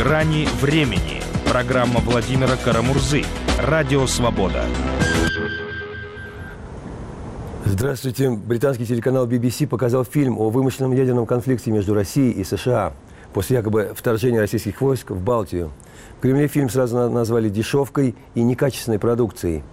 «Грани времени». Программа Владимира Карамурзы. Радио «Свобода». Здравствуйте. Британский телеканал BBC показал фильм о вымышленном ядерном конфликте между Россией и США после якобы вторжения российских войск в Балтию. В Кремле фильм сразу назвали дешевкой и некачественной продукцией.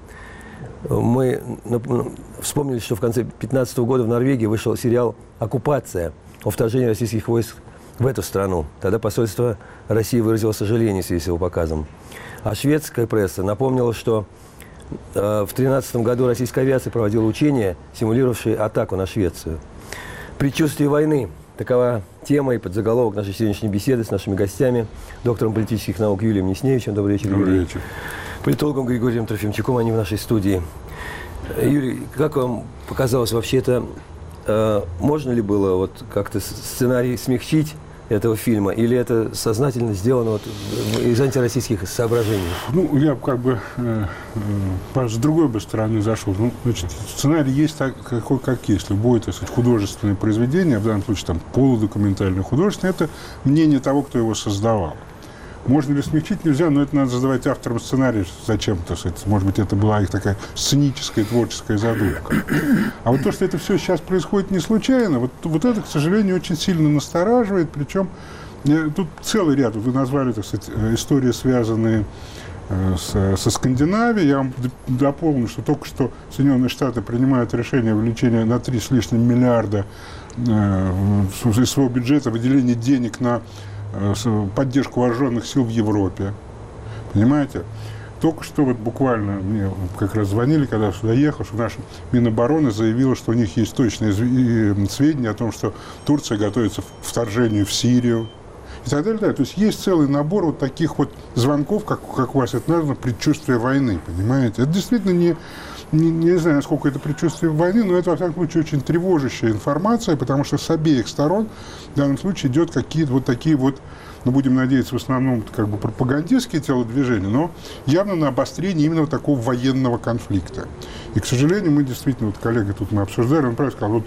Мы вспомнили, что в конце 2015 года в Норвегии вышел сериал «Оккупация» о вторжении российских войск в эту страну. Тогда посольство России выразило сожаление в связи с его показом. А шведская пресса напомнила, что в 2013 году российская авиация проводила учения, симулировавшие атаку на Швецию. «Предчувствие войны» – такова тема и подзаголовок нашей сегодняшней беседы с нашими гостями, доктором политических наук Юлием Несневичем. Добрый вечер, Юрий. Добрый вечер. Политологом Григорием Трофимчуком, они в нашей студии. Юрий, как вам показалось, вообще это можно ли было вот как-то сценарий смягчить этого фильма, или это сознательно сделано вот из антироссийских соображений? Ну, я как бы с другой бы стороны зашел. Ну, значит, сценарий есть такой, как есть. Любое, так сказать, художественное произведение, в данном случае там полудокументальное художественное, это мнение того, кто его создавал. Можно ли смягчить? Нельзя, но это надо задавать авторам сценария зачем-то. Может быть, это была их такая сценическая, творческая задумка. А вот то, что это все сейчас происходит не случайно, вот это, к сожалению, очень сильно настораживает. Причем тут целый ряд, вы назвали, так сказать, истории, связанные со Скандинавией. Я вам дополню, что только что Соединенные Штаты принимают решение о увеличении на 3 с лишним миллиарда из своего бюджета, выделение денег на поддержку вооруженных сил в Европе. Понимаете? Только что вот буквально мне как раз звонили, когда я сюда ехал, что наша Минобороны заявила, что у них есть точные сведения о том, что Турция готовится к вторжению в Сирию и так далее. То есть есть целый набор вот таких вот звонков, как у вас это названо, предчувствие войны. Понимаете? Это действительно не знаю, насколько это предчувствие войны, но это, во всяком случае, очень тревожащая информация, потому что с обеих сторон в данном случае идет какие-то вот такие вот, ну, будем надеяться, в основном как бы пропагандистские телодвижения, но явно на обострение именно вот такого военного конфликта. И, к сожалению, мы действительно, вот коллега тут мы обсуждали, он правильно сказал, вот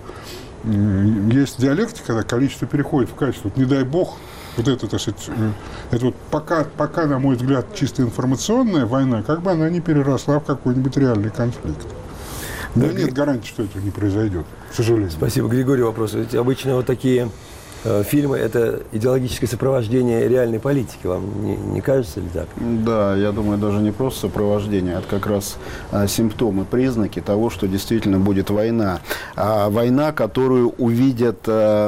есть диалектика, когда количество переходит в качество, вот, не дай бог, вот это, так сказать, это вот пока, на мой взгляд, чисто информационная война, как бы она не переросла в какой-нибудь реальный конфликт. Да, но нет гарантии, что это не произойдет, к сожалению. Спасибо, Григорий, вопрос. Ведь обычно вот такие фильмы – это идеологическое сопровождение реальной политики. Вам не кажется ли так? Да, я думаю, даже не просто сопровождение, это как раз симптомы, признаки того, что действительно будет война. Война, которую увидят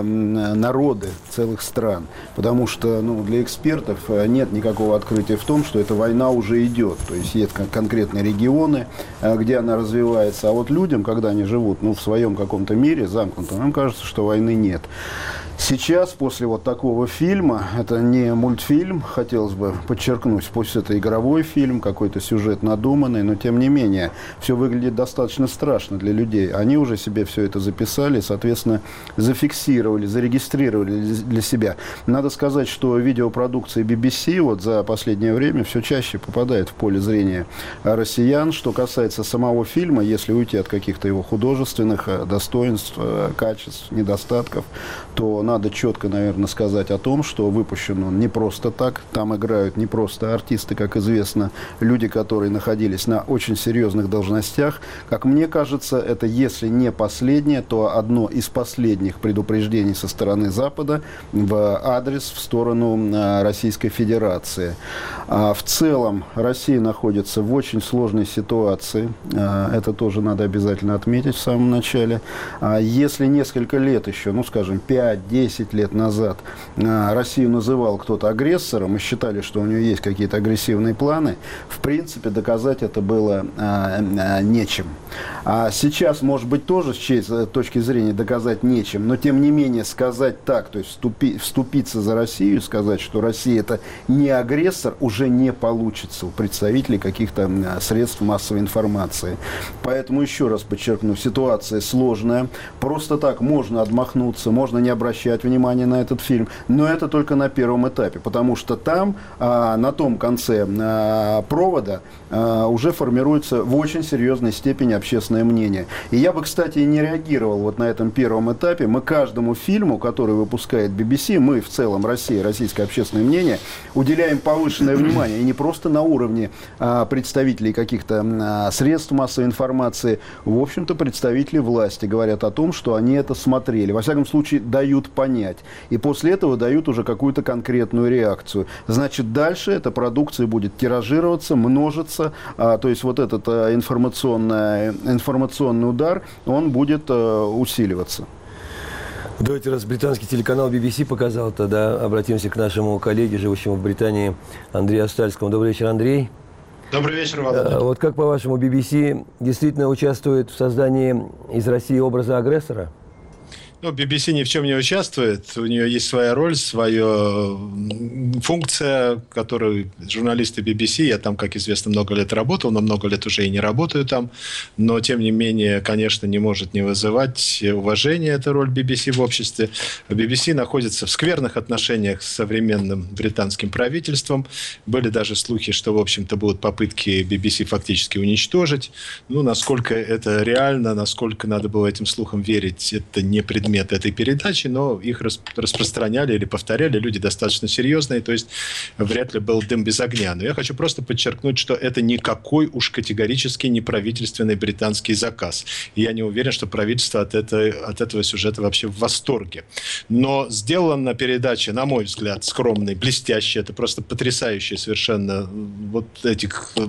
народы целых стран. Потому что для экспертов нет никакого открытия в том, что эта война уже идет. То есть есть конкретные регионы, где она развивается. А вот людям, когда они живут в своем каком-то мире замкнутом, им кажется, что войны нет. Сейчас, после вот такого фильма, это не мультфильм, хотелось бы подчеркнуть, пусть это игровой фильм, какой-то сюжет надуманный, но тем не менее, все выглядит достаточно страшно для людей. Они уже себе все это записали, соответственно, зафиксировали, зарегистрировали для себя. Надо сказать, что видеопродукция BBC вот за последнее время все чаще попадает в поле зрения россиян. Что касается самого фильма, если уйти от каких-то его художественных достоинств, качеств, недостатков, то надо четко, наверное, сказать о том, что выпущен он не просто так. Там играют не просто артисты, как известно, люди, которые находились на очень серьезных должностях. Как мне кажется, это, если не последнее, то одно из последних предупреждений со стороны Запада в адрес, в сторону Российской Федерации. В целом, Россия находится в очень сложной ситуации. Это тоже надо обязательно отметить в самом начале. Если несколько лет еще, скажем, 5-10 лет назад Россию называл кто-то агрессором и считали, что у нее есть какие-то агрессивные планы, в принципе, доказать это было нечем. А сейчас, может быть, тоже с чьей-то точки зрения доказать нечем, но тем не менее сказать так, то есть вступиться за Россию, сказать, что Россия это не агрессор, уже не получится у представителей каких-то средств массовой информации. Поэтому еще раз подчеркну, ситуация сложная. Просто так можно отмахнуться, можно не обращаться обращать внимание на этот фильм. Но это только на первом этапе, потому что там, на том конце провода, уже формируется в очень серьезной степени общественное мнение. И я бы, кстати, и не реагировал вот на этом первом этапе. Мы каждому фильму, который выпускает BBC, мы в целом, Россия, российское общественное мнение, уделяем повышенное внимание. И не просто на уровне представителей каких-то средств массовой информации. В общем-то, представители власти говорят о том, что они это смотрели. Во всяком случае, дают понять. И после этого дают уже какую-то конкретную реакцию. Значит, дальше эта продукция будет тиражироваться, множиться. То есть вот этот информационный удар, он будет усиливаться. Давайте, раз британский телеканал BBC показал, тогда обратимся к нашему коллеге, живущему в Британии, Андрею Остальскому. Добрый вечер, Андрей. Добрый вечер, Володя. Вот как, по-вашему, BBC действительно участвует в создании из России образа агрессора? Ну, BBC ни в чем не участвует. У нее есть своя роль, своя функция, которую журналисты BBC, я там, как известно, много лет работал, но много лет уже и не работаю там. Но, тем не менее, конечно, не может не вызывать уважения эта роль BBC в обществе. BBC находится в скверных отношениях с современным британским правительством. Были даже слухи, что, в общем-то, будут попытки BBC фактически уничтожить. Ну, насколько это реально, насколько надо было этим слухам верить, это не предмет этой передачи, но их распространяли или повторяли люди достаточно серьезные, то есть вряд ли был дым без огня. Но я хочу просто подчеркнуть, что это никакой уж категорически не правительственный британский заказ. И я не уверен, что правительство от этого сюжета вообще в восторге. Но сделана передача, на мой взгляд, скромной, блестящей. Это просто потрясающие совершенно вот эти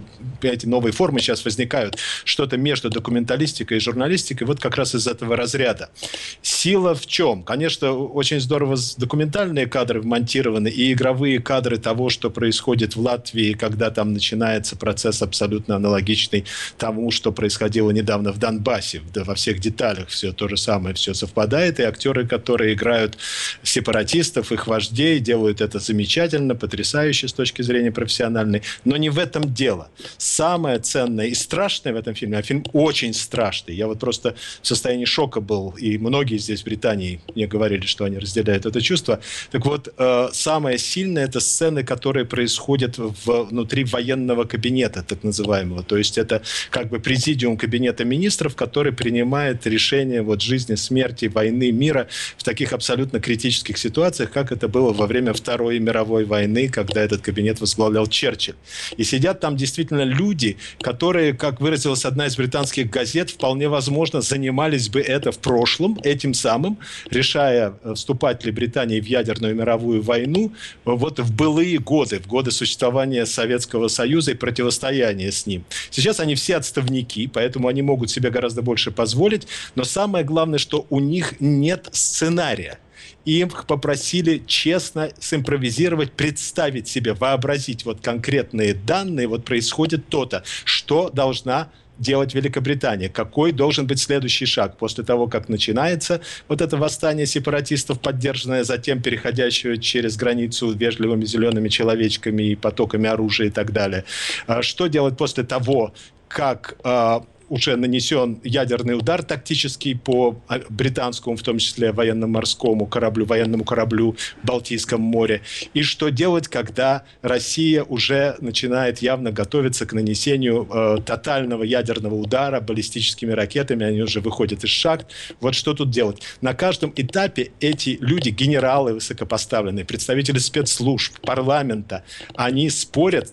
новые формы сейчас возникают. Что-то между документалистикой и журналистикой вот как раз из этого разряда. Сила в чем? Конечно, очень здорово документальные кадры вмонтированы и игровые кадры того, что происходит в Латвии, когда там начинается процесс абсолютно аналогичный тому, что происходило недавно в Донбассе. Да, во всех деталях все то же самое, все совпадает. И актеры, которые играют сепаратистов, их вождей, делают это замечательно, потрясающе с точки зрения профессиональной. Но не в этом дело. Самое ценное и страшное в этом фильме, а фильм очень страшный. Я вот просто в состоянии шока был, и многие здесь в Британии мне говорили, что они разделяют это чувство. Так вот, самое сильное — это сцены, которые происходят внутри военного кабинета, так называемого. То есть это как бы президиум кабинета министров, который принимает решения вот жизни, смерти, войны, мира в таких абсолютно критических ситуациях, как это было во время Второй мировой войны, когда этот кабинет возглавлял Черчилль. И сидят там действительно люди, которые, как выразилась одна из британских газет, вполне возможно занимались бы это в прошлом, этим самым, решая, вступать ли Британия в ядерную мировую войну вот в былые годы, в годы существования Советского Союза и противостояния с ним. Сейчас они все отставники, поэтому они могут себе гораздо больше позволить, но самое главное, что у них нет сценария. Им попросили честно симпровизировать, представить себе, вообразить вот конкретные данные, вот происходит то-то, что должна делать Великобритания, какой должен быть следующий шаг после того, как начинается вот это восстание сепаратистов, поддержанное затем переходящее через границу вежливыми зелеными человечками и потоками оружия и так далее. Что делать после того, как уже нанесен ядерный удар тактический по британскому, в том числе военно-морскому кораблю, военному кораблю в Балтийском море. И что делать, когда Россия уже начинает явно готовиться к нанесению тотального ядерного удара баллистическими ракетами, они уже выходят из шахт. Вот что тут делать? На каждом этапе эти люди, генералы высокопоставленные, представители спецслужб, парламента, они спорят,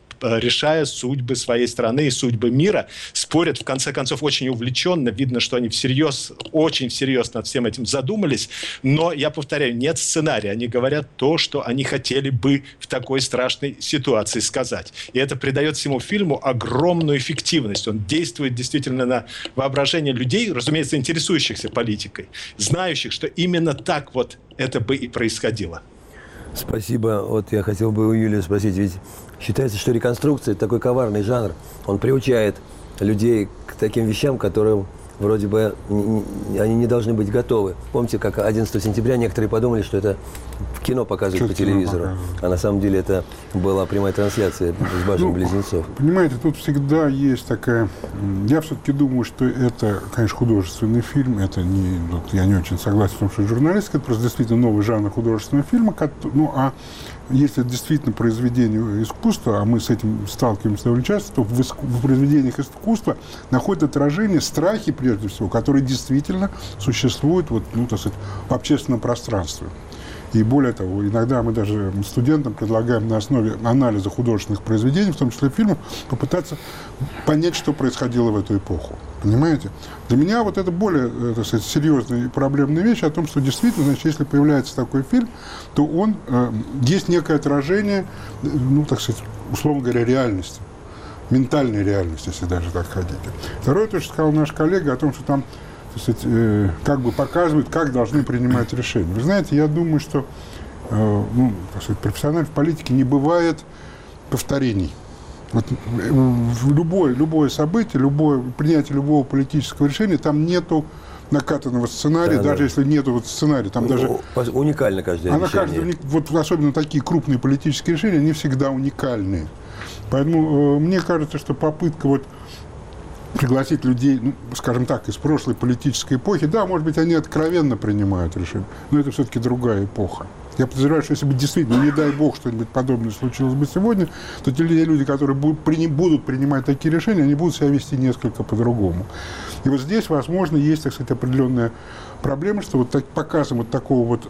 решая судьбы своей страны и судьбы мира, спорят, в конце концов, очень увлеченно. Видно, что они всерьез, очень всерьез над всем этим задумались. Но, я повторяю, нет сценария. Они говорят то, что они хотели бы в такой страшной ситуации сказать. И это придает всему фильму огромную эффективность. Он действует действительно на воображение людей, разумеется, интересующихся политикой, знающих, что именно так вот это бы и происходило. Спасибо. Вот я хотел бы у Юлии спросить, ведь считается, что реконструкция – это такой коварный жанр. Он приучает людей к таким вещам, которым вроде бы они не должны быть готовы. Помните, как 11 сентября некоторые подумали, что это в кино показывают по телевизору, а на самом деле это была прямая трансляция с башен-близнецов. Понимаете, тут всегда есть такая... Я все-таки думаю, что это, конечно, художественный фильм, это не... Я не очень согласен в том, что это журналистика, это просто действительно новый жанр художественного фильма. Ну, а если это действительно произведение искусства, а мы с этим сталкиваемся довольно часто, то в произведениях искусства находят отражение страхи, прежде всего, которые действительно существуют вот, ну, так сказать, в общественном пространстве. И более того, иногда мы даже студентам предлагаем на основе анализа художественных произведений, в том числе фильмов, попытаться понять, что происходило в эту эпоху. Понимаете? Для меня вот это более, так сказать, серьезная и проблемная вещь о том, что действительно, значит, если появляется такой фильм, то он есть некое отражение, ну, так сказать, условно говоря, реальности. Ментальной реальности, если даже так хотите. Второе, то, что сказал наш коллега о том, что там, так сказать, как бы показывают, как должны принимать решения. Вы знаете, я думаю, что ну, так сказать, профессионально в политике не бывает повторений. Вот, любое событие, принятие любого политического решения, там нету накатанного сценария, даже если нету вот сценария. Там даже уникально каждое решение. Вот особенно такие крупные политические решения, они всегда уникальные. Поэтому мне кажется, что попытка вот пригласить людей, ну, скажем так, из прошлой политической эпохи, да, может быть, они откровенно принимают решения, но это все-таки другая эпоха. Я подозреваю, что если бы действительно, не дай бог, что-нибудь подобное случилось бы сегодня, то те люди, которые будут принимать такие решения, они будут себя вести несколько по-другому. И вот здесь, возможно, есть, так сказать, определенная проблема, что вот показом вот такого вот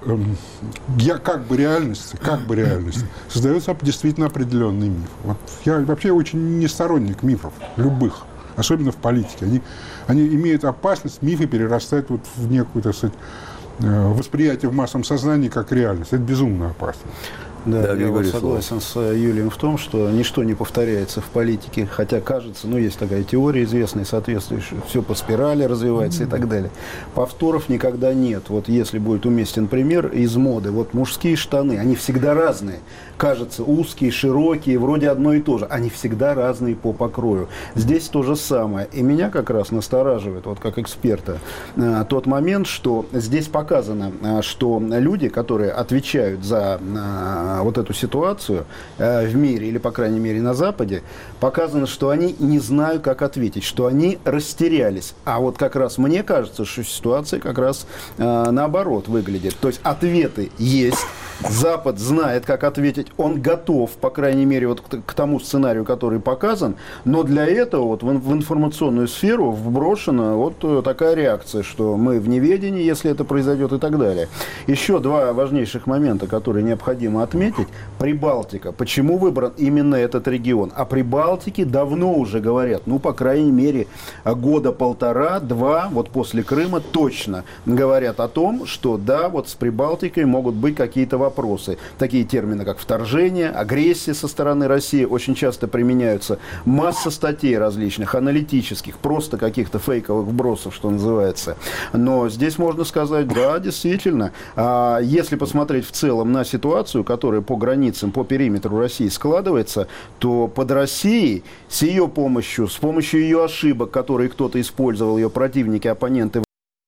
как бы реальности создается действительно определенный миф. Вот я вообще очень не сторонник мифов, любых. Особенно в политике. Они имеют опасность, мифы перерастают вот в некую, так сказать, восприятие в массовом сознании как реальность. Это безумно опасно. Да, я вот согласен с Юлием в том, что ничто не повторяется в политике, хотя кажется, ну, есть такая теория известная, соответствующая, все по спирали развивается и так далее. Повторов никогда нет. Вот если будет уместен пример из моды, вот мужские штаны, они всегда разные. Кажется, узкие, широкие, вроде одно и то же. Они всегда разные по покрою. Здесь то же самое. И меня как раз настораживает, вот как эксперта, тот момент, что здесь показано, что люди, которые отвечают за вот эту ситуацию в мире, или, по крайней мере, на Западе, показано, что они не знают, как ответить, что они растерялись. А вот как раз мне кажется, что ситуация как раз наоборот выглядит. То есть ответы есть, Запад знает, как ответить, он готов, по крайней мере, вот к тому сценарию, который показан, но для этого вот в информационную сферу вброшена вот такая реакция, что мы в неведении, если это произойдет, и так далее. Еще два важнейших момента, которые необходимо отметить. Прибалтика. Почему выбран именно этот регион? О Прибалтике давно уже говорят, ну, по крайней мере, года полтора-два, вот после Крыма точно говорят о том, что да, вот с Прибалтикой могут быть какие-то вопросы. Такие термины, как вторжение, агрессия со стороны России очень часто применяются. Масса статей различных, аналитических, просто каких-то фейковых вбросов, что называется. Но здесь можно сказать, да, действительно, если посмотреть в целом на ситуацию, которая по границам, по периметру России складывается, то под Россией с ее помощью, с помощью ее ошибок, которые кто-то использовал, ее противники, оппоненты,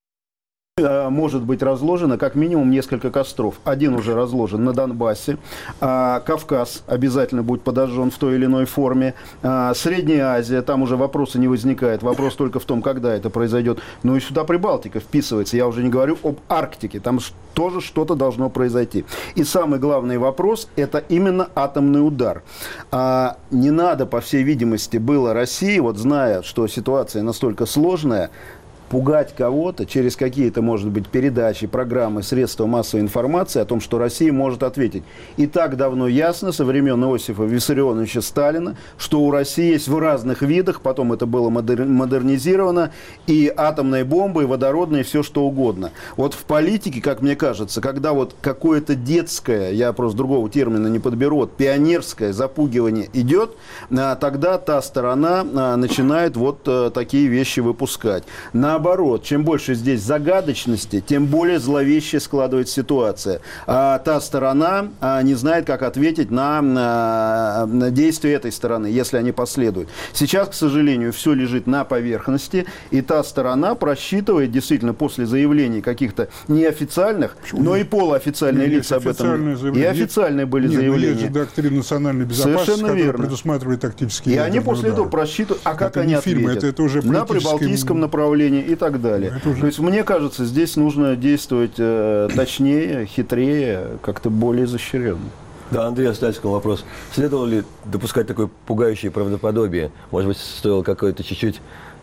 может быть разложено как минимум несколько костров. Один уже разложен на Донбассе, Кавказ обязательно будет подожжен в той или иной форме, Средняя Азия, там уже вопроса не возникает, вопрос только в том, когда это произойдет. Ну и сюда Прибалтика вписывается, я уже не говорю об Арктике, там тоже что-то должно произойти. И самый главный вопрос – это именно атомный удар. Не надо, по всей видимости, было России, вот зная, что ситуация настолько сложная, пугать кого-то через какие-то, может быть, передачи, программы, средства массовой информации о том, что Россия может ответить. И так давно ясно со времен Иосифа Виссарионовича Сталина, что у России есть в разных видах, потом это было модернизировано, и атомные бомбы, и водородные, и все что угодно. Вот в политике, как мне кажется, когда вот какое-то детское, я просто другого термина не подберу, вот пионерское запугивание идет, тогда та сторона начинает вот такие вещи выпускать. На Наоборот, чем больше здесь загадочности, тем более зловеще складывается ситуация. А та сторона не знает, как ответить на действия этой стороны, если они последуют. Сейчас, к сожалению, все лежит на поверхности, и та сторона просчитывает действительно после заявлений каких-то неофициальных, но и полуофициальные лица об этом. И официальные были заявления. Есть же доктрина национальной безопасности, которая предусматривает тактические и они после этого просчитывают, а как они ответят? Это уже на прибалтийском направлении и так далее. То есть, мне кажется, здесь нужно действовать точнее, хитрее, как-то более изощренно. Да, Андрей Остальскому вопрос. Следовало ли допускать такое пугающее правдоподобие? Может быть, стоило какой-то чуть-чуть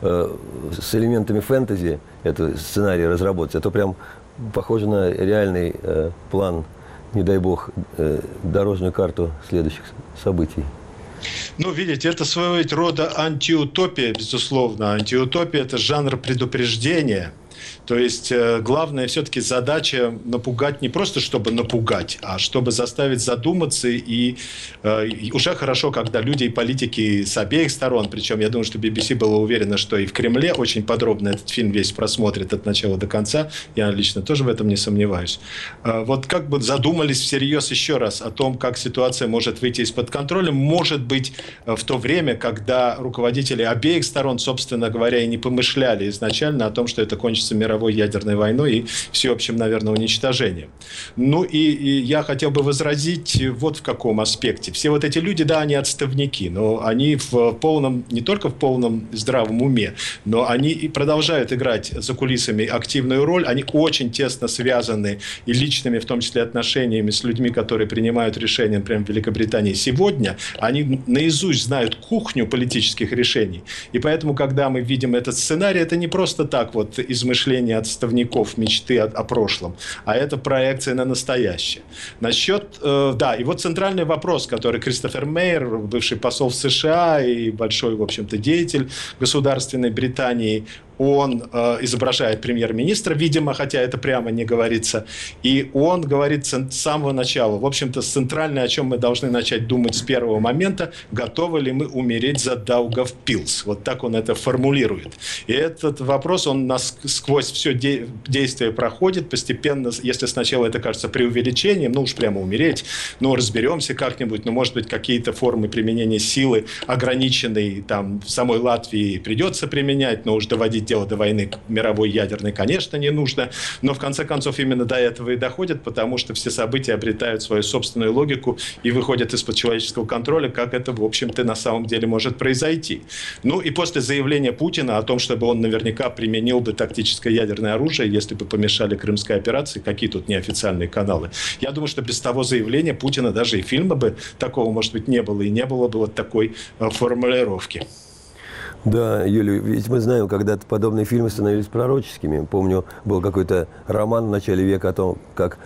с элементами фэнтези этот сценарий разработать? А то прям похоже на реальный план, не дай бог, дорожную карту следующих событий. Ну, видите, это своего рода антиутопия, безусловно. Антиутопия – это жанр предупреждения. То есть главная все-таки задача напугать не просто, чтобы напугать, а чтобы заставить задуматься. И уже хорошо, когда люди и политики с обеих сторон, причем я думаю, что BBC была уверена, что и в Кремле очень подробно этот фильм весь просмотрит от начала до конца. Я лично тоже в этом не сомневаюсь. Вот как бы задумались всерьез еще раз о том, как ситуация может выйти из-под контроля. Может быть, в то время, когда руководители обеих сторон, собственно говоря, и не помышляли изначально о том, что это кончится мировой ядерной войной и всеобщим, наверное, уничтожением. Ну и я хотел бы возразить вот в каком аспекте. Все вот эти люди, да, они отставники, но они в полном, не только в полном здравом уме, но они и продолжают играть за кулисами активную роль. Они очень тесно связаны и личными, в том числе, отношениями с людьми, которые принимают решения, например, в Великобритании сегодня. Они наизусть знают кухню политических решений. И поэтому, когда мы видим этот сценарий, это не просто так вот измышление отставников, мечты о прошлом, а это проекция на настоящее. Насчет, да, и вот центральный вопрос, который Кристофер Мейер, бывший посол в США и большой, в общем-то, деятель государственной Британии, он изображает премьер-министра, видимо, хотя это прямо не говорится, и он говорит с самого начала, в общем-то, центральное, о чем мы должны начать думать с первого момента, готовы ли мы умереть за Даугавпилс. Вот так он это формулирует. И этот вопрос, он сквозь все действие проходит постепенно, если сначала это кажется преувеличением, ну уж прямо умереть, ну разберемся как-нибудь, ну может быть какие-то формы применения силы ограниченной, там в самой Латвии придется применять, но уж доводить дело до войны мировой ядерной, конечно, не нужно, но в конце концов именно до этого и доходит, потому что все события обретают свою собственную логику и выходят из-под человеческого контроля, как это, в общем-то, на самом деле может произойти. Ну и после заявления Путина о том, чтобы он наверняка применил бы тактическое ядерное оружие, если бы помешали Крымской операции, какие тут неофициальные каналы. Я думаю, что без того заявления Путина даже и фильма бы такого, может быть, не было, и не было бы вот такой формулировки. Да, Юлия, ведь мы знаем, когда-то подобные фильмы становились пророческими. Помню, был какой-то роман в начале века о том, как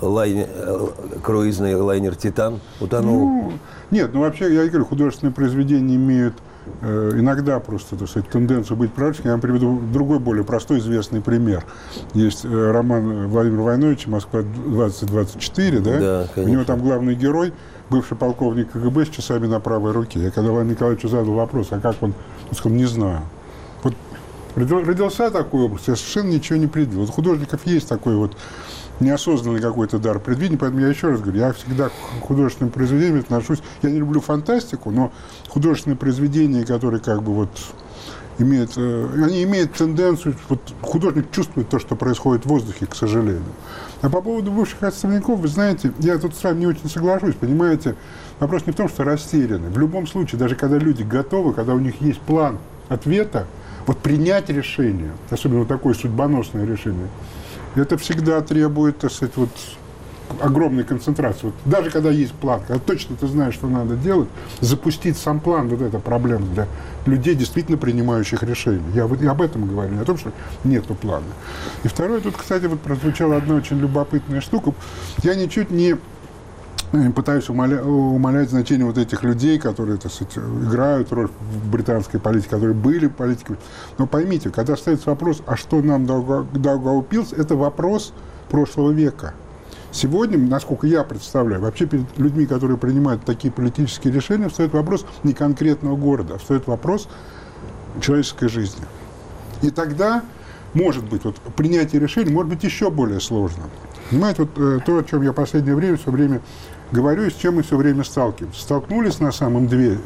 круизный лайнер «Титан» утонул. Ну, нет, ну вообще, я говорю, художественные произведения имеют иногда просто, так сказать, тенденцию быть пророческими. Я вам приведу другой, более простой, известный пример. Есть роман Владимира Войновича «Москва-2024», да? Да, конечно. У него там главный герой, бывший полковник КГБ с часами на правой руке. Я когда Ивану Николаевичу задал вопрос, а как он сказал, не знаю. Вот родился такой образ, я совершенно ничего не предвидел. Вот у художников есть такой вот неосознанный какой-то дар предвидения, поэтому я еще раз говорю, я всегда к художественным произведениям отношусь, я не люблю фантастику, но художественные произведения, которые как бы вот имеют, они имеют тенденцию, вот художник чувствует то, что происходит в воздухе, к сожалению. А по поводу бывших отставников, вы знаете, я тут с вами не очень соглашусь, понимаете, вопрос не в том, что растеряны. В любом случае, даже когда люди готовы, когда у них есть план ответа, вот принять решение, особенно вот такое судьбоносное решение, это всегда требует, так сказать, вот огромной концентрации. Вот даже когда есть план, когда точно ты знаешь, что надо делать, запустить сам план, вот это проблема для людей, действительно принимающих решения. Я об этом говорю, не о том, что нету плана. И второе, тут, кстати, вот прозвучала одна очень любопытная штука. Я ничуть не пытаюсь умалять значение вот этих людей, которые, так сказать, играют роль в британской политике, которые были политиками. Но поймите, когда ставится вопрос, а что нам Даугавпилс, это вопрос прошлого века. Сегодня, насколько я представляю, вообще перед людьми, которые принимают такие политические решения, встает вопрос не конкретного города, а встает вопрос человеческой жизни. И тогда может быть, вот принятие решений может быть еще более сложным. Понимаете, вот то, о чем я в последнее время все время говорю, и с чем мы все время сталкиваемся. Столкнулись на самом деле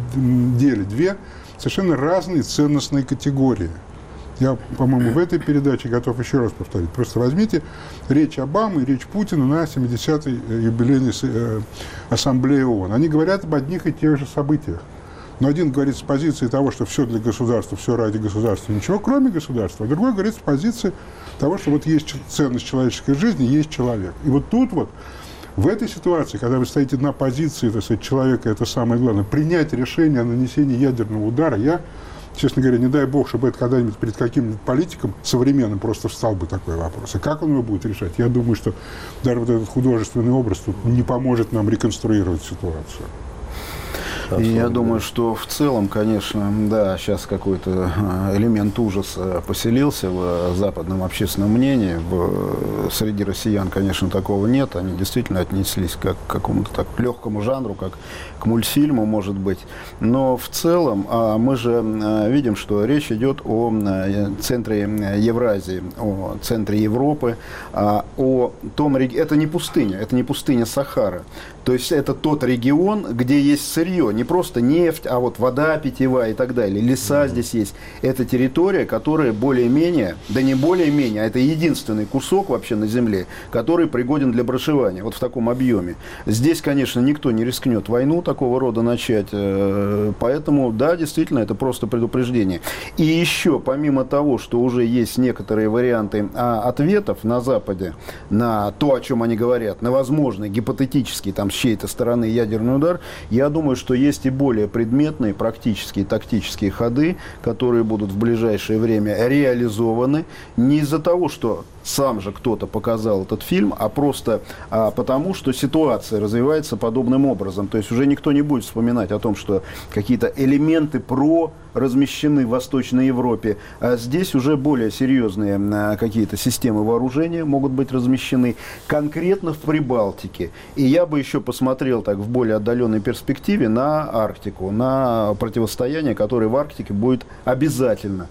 две совершенно разные ценностные категории. Я, по-моему, в этой передаче готов еще раз повторить. Просто возьмите речь Обамы и речь Путина на 70-й юбилейной ассамблее ООН. Они говорят об одних и тех же событиях. Но один говорит с позиции того, что все для государства, все ради государства, ничего кроме государства. А другой говорит с позиции того, что вот есть ценность человеческой жизни, есть человек. И вот тут вот, в этой ситуации, когда вы стоите на позиции, так сказать, человека, это самое главное, принять решение о нанесении ядерного удара, я, честно говоря, не дай бог, чтобы это когда-нибудь перед каким-нибудь политиком современным просто встал бы такой вопрос. И как он его будет решать? Я думаю, что даже вот этот художественный образ тут не поможет нам реконструировать ситуацию. И я думаю, что в целом, конечно, да, сейчас какой-то элемент ужаса поселился в западном общественном мнении. Среди россиян, конечно, такого нет. Они действительно отнеслись как к какому-то так легкому жанру, как к мультфильму, может быть. Но в целом мы же видим, что речь идет о центре Евразии, о центре Европы, о том регионе. Это не пустыня Сахара. То есть это тот регион, где есть сырье, не просто нефть, а вот вода питьевая и так далее. Леса здесь есть. Это территория, которая более-менее, да не более-менее, а это единственный кусок вообще на земле, который пригоден для проживания, вот в таком объеме. Здесь, конечно, никто не рискнет войну такого рода начать, поэтому, да, действительно, это просто предупреждение. И еще, помимо того, что уже есть некоторые варианты ответов на Западе, на то, о чем они говорят, на возможный гипотетический, там, с чьей-то стороны ядерный удар, я думаю, что есть и более предметные практические тактические ходы, которые будут в ближайшее время реализованы не из-за того, что сам же кто-то показал этот фильм, а просто потому, что ситуация развивается подобным образом. То есть уже никто не будет вспоминать о том, что какие-то элементы размещены в Восточной Европе. А здесь уже более серьезные какие-то системы вооружения могут быть размещены конкретно в Прибалтике. И я бы еще посмотрел так в более отдаленной перспективе на Арктику, на противостояние, которое в Арктике будет обязательно.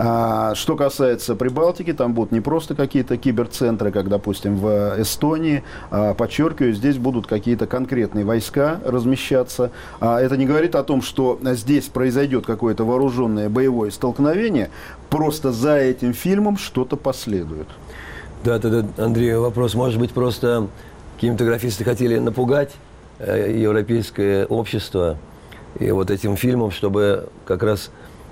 Что касается Прибалтики, там будут не просто какие-то киберцентры, как, допустим, в Эстонии. Подчеркиваю, здесь будут какие-то конкретные войска размещаться. Это не говорит о том, что здесь произойдет какое-то вооруженное боевое столкновение. Просто за этим фильмом что-то последует. Да, тогда, Андрей, вопрос. Может быть, просто кинематографисты хотели напугать европейское общество и вот этим фильмом, чтобы как раз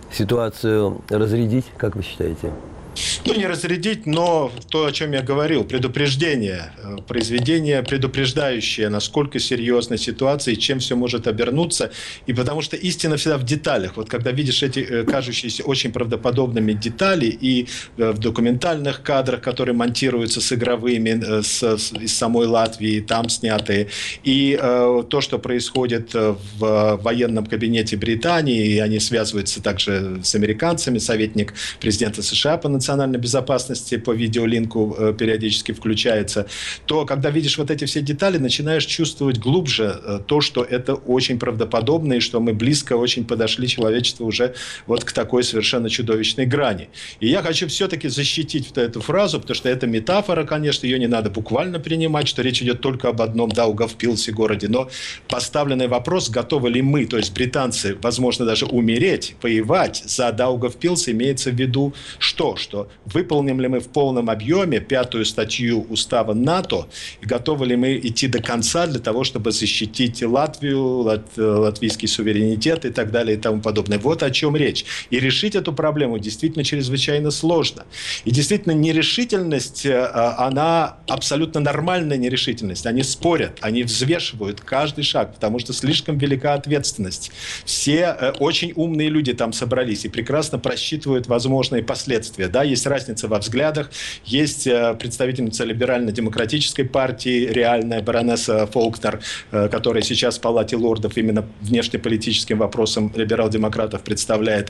ситуацию разрядить, как вы считаете? Ну, не разрядить, но то, о чем я говорил, предупреждение, произведение предупреждающее, насколько серьезна ситуация и чем все может обернуться. И потому что истина всегда в деталях. Вот когда видишь эти кажущиеся очень правдоподобными детали и в документальных кадрах, которые монтируются с игровыми, из самой Латвии, там снятые, и то, что происходит в военном кабинете Британии, и они связываются также с американцами, советник президента США по национальной безопасности по видеолинку периодически включается, то когда видишь вот эти все детали, начинаешь чувствовать глубже то, что это очень правдоподобно и что мы близко очень подошли, человечество, уже вот к такой совершенно чудовищной грани. И я хочу все-таки защитить вот эту фразу, потому что это метафора, конечно, ее не надо буквально принимать, что речь идет только об одном Даугавпилсе городе, но поставленный вопрос, готовы ли мы, то есть британцы, возможно, даже умереть, воевать за Даугавпилс, имеется в виду что выполним ли мы в полном объеме 5-ю статью устава НАТО и готовы ли мы идти до конца для того, чтобы защитить Латвию, латвийский суверенитет и так далее и тому подобное. Вот о чем речь. И решить эту проблему действительно чрезвычайно сложно. И действительно нерешительность, она абсолютно нормальная нерешительность. Они спорят, они взвешивают каждый шаг, потому что слишком велика ответственность. Все очень умные люди там собрались и прекрасно просчитывают возможные последствия. Да, есть разница во взглядах. Есть представительница либерально-демократической партии, реальная баронесса Фолкнер, которая сейчас в Палате лордов именно внешнеполитическим вопросам либерал-демократов представляет.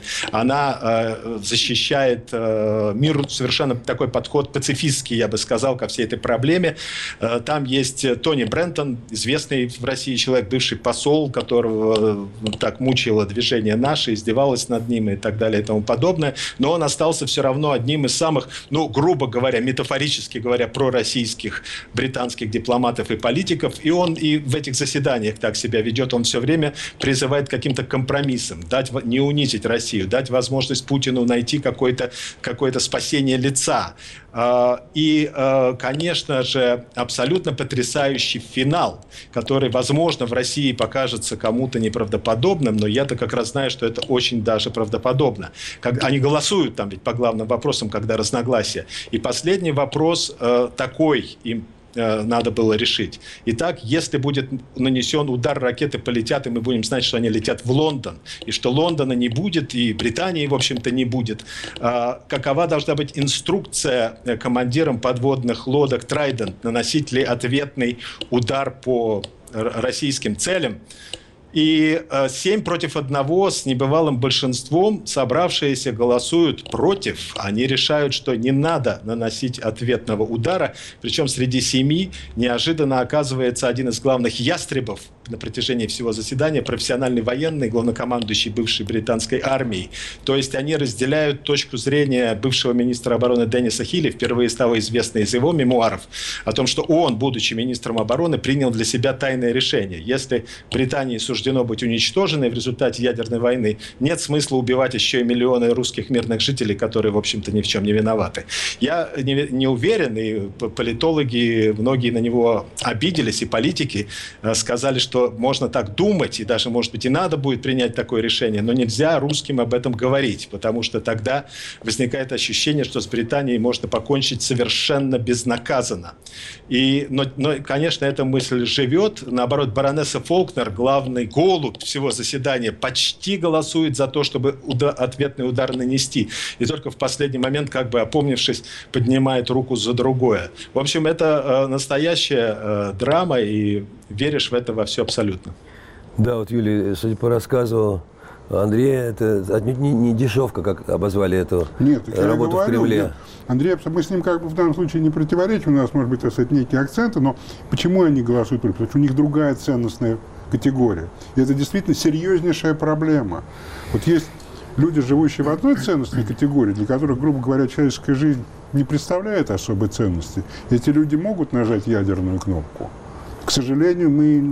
Она защищает мир, совершенно такой подход пацифистский, я бы сказал, ко всей этой проблеме. Там есть Тони Брентон, известный в России человек, бывший посол, которого так мучило движение наше, издевалось над ним и так далее и тому подобное. Но он остался все равно одним из из самых, ну, грубо говоря, метафорически говоря, пророссийских британских дипломатов и политиков. И он и в этих заседаниях так себя ведет. Он все время призывает к каким-то компромиссам, не унизить Россию, дать возможность Путину найти какое-то спасение лица. И, конечно же, абсолютно потрясающий финал, который, возможно, в России покажется кому-то неправдоподобным, но я-то как раз знаю, что это очень даже правдоподобно. Они голосуют там ведь по главным вопросам, когда разногласия. И последний вопрос такой им надо было решить. Итак, если будет нанесен удар, ракеты полетят, и мы будем знать, что они летят в Лондон, и что Лондона не будет, и Британии, в общем-то, не будет. Какова должна быть инструкция командирам подводных лодок «Трайдент», наносить ли ответный удар по российским целям? И 7 против 1 с небывалым большинством собравшиеся голосуют против. Они решают, что не надо наносить ответного удара. Причем среди 7 неожиданно оказывается один из главных ястребов на протяжении всего заседания, профессиональный военный, главнокомандующий бывшей британской армией. То есть они разделяют точку зрения бывшего министра обороны Денниса Хилли, впервые стало известно из его мемуаров, о том, что он, будучи министром обороны, принял для себя тайное решение. Если Британии суждено быть уничтоженной в результате ядерной войны, нет смысла убивать еще и миллионы русских мирных жителей, которые, в общем-то, ни в чем не виноваты. Я не уверен, и политологи, многие на него обиделись, и политики сказали, что можно так думать, и даже, может быть, и надо будет принять такое решение, но нельзя русским об этом говорить, потому что тогда возникает ощущение, что с Британией можно покончить совершенно безнаказанно. Но, конечно, эта мысль живет. Наоборот, баронесса Фолкнер, главный голубь всего заседания, почти голосует за то, чтобы ответный удар нанести. И только в последний момент, как бы опомнившись, поднимает руку за другое. В общем, это настоящая драма, и веришь в это во все абсолютно. Да, вот Юлий, судя по рассказу Андрея, это отнюдь не дешевка, как обозвали эту работу в Кремле. Андрей, мы с ним как бы в данном случае не противоречим, у нас, может быть, так сказать, некие акценты, но почему они голосуют? Потому что у них другая ценностная категория. И это действительно серьезнейшая проблема. Вот есть люди, живущие в одной ценностной категории, для которых, грубо говоря, человеческая жизнь не представляет особой ценности. Эти люди могут нажать ядерную кнопку. К сожалению,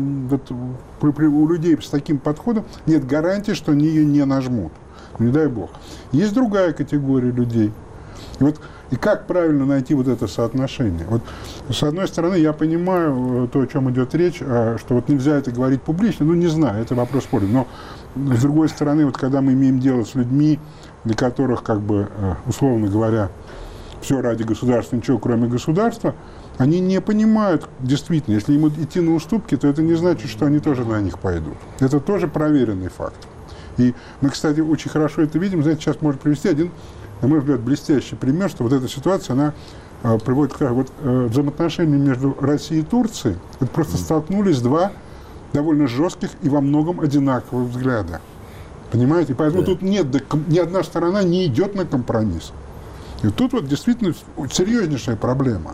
у людей с таким подходом нет гарантии, что они ее не нажмут. Не дай бог. Есть другая категория людей. И как правильно найти вот это соотношение? Вот, с одной стороны, я понимаю то, о чем идет речь, что вот нельзя это говорить публично, не знаю, это вопрос спорный. Но, с другой стороны, вот когда мы имеем дело с людьми, для которых, как бы, условно говоря, все ради государства, ничего кроме государства, они не понимают, действительно, если им идти на уступки, то это не значит, что они тоже на них пойдут. Это тоже проверенный факт. И мы, кстати, очень хорошо это видим. Знаете, сейчас можно привести один, на мой взгляд, блестящий пример, что вот эта ситуация, она приводит к взаимоотношения между Россией и Турцией. Вот просто столкнулись два довольно жестких и во многом одинаковых взгляда. Понимаете? Поэтому тут нет, ни одна сторона не идет на компромисс. И тут вот действительно серьезнейшая проблема.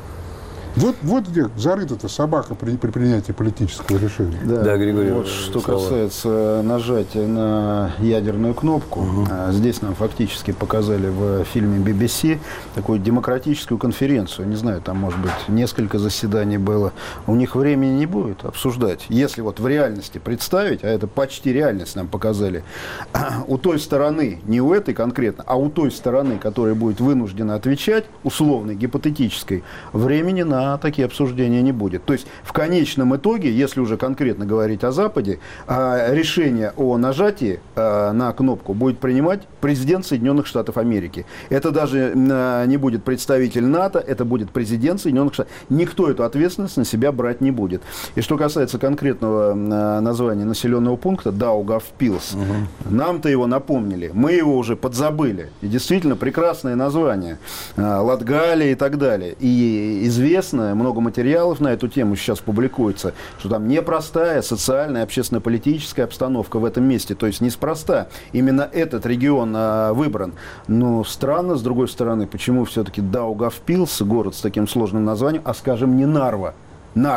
Вот где зарыта-то собака при принятии политического решения. Да, Григорий. Вот что касается нажатия на ядерную кнопку, здесь нам фактически показали в фильме BBC такую демократическую конференцию. Не знаю, там, может быть, несколько заседаний было. У них времени не будет обсуждать. Если вот в реальности представить, а это почти реальность нам показали, у той стороны, не у этой конкретно, а у той стороны, которая будет вынуждена отвечать, условной, гипотетической, времени на такие обсуждения не будет. То есть в конечном итоге, если уже конкретно говорить о Западе, решение о нажатии на кнопку будет принимать президент Соединенных Штатов Америки. Это даже не будет представитель НАТО, это будет президент Соединенных Штатов. Никто эту ответственность на себя брать не будет. И что касается конкретного названия населенного пункта Даугавпилс, нам-то его напомнили, мы его уже подзабыли. И действительно прекрасное название. Латгалия и так далее. И известно, много материалов на эту тему сейчас публикуется, что там непростая социальная, общественно-политическая обстановка в этом месте. То есть неспроста именно этот регион выбран. Но странно, с другой стороны, почему все-таки Даугавпилс, город с таким сложным названием, а, скажем, не Нарва. Нарва.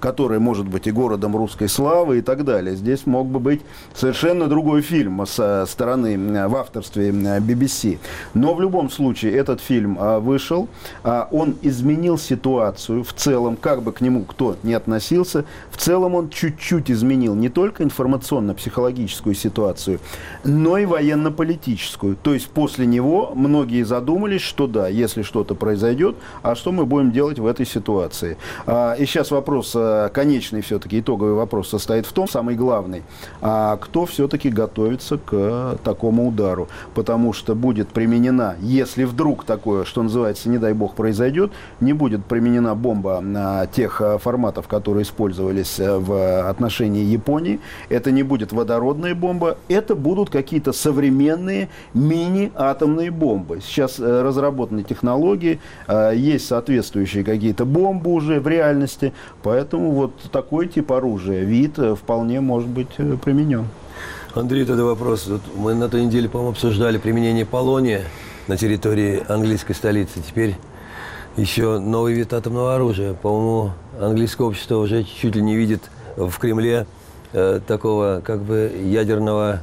который может быть и городом русской славы и так далее. Здесь мог бы быть совершенно другой фильм со стороны в авторстве BBC. Но в любом случае этот фильм вышел, он изменил ситуацию в целом, как бы к нему кто ни относился, в целом он чуть-чуть изменил не только информационно-психологическую ситуацию, но и военно-политическую. То есть после него многие задумались, что да, если что-то произойдет, а что мы будем делать в этой ситуации? И сейчас вопрос конечный, все-таки итоговый вопрос состоит в том, самый главный, кто все-таки готовится к такому удару. Потому что будет применена, если вдруг такое, что называется, не дай бог, произойдет, не будет применена бомба тех форматов, которые использовались в отношении Японии. Это не будет водородная бомба, это будут какие-то современные мини-атомные бомбы. Сейчас разработаны технологии, есть соответствующие какие-то бомбы уже в реальности, поэтому вот такой тип оружия, вид вполне может быть применен. Андрей, тогда вопрос. Вот мы на той неделе, по-моему, обсуждали применение полония на территории английской столицы. Теперь еще новый вид атомного оружия. По-моему, английское общество уже чуть ли не видит в Кремле такого как бы ядерного,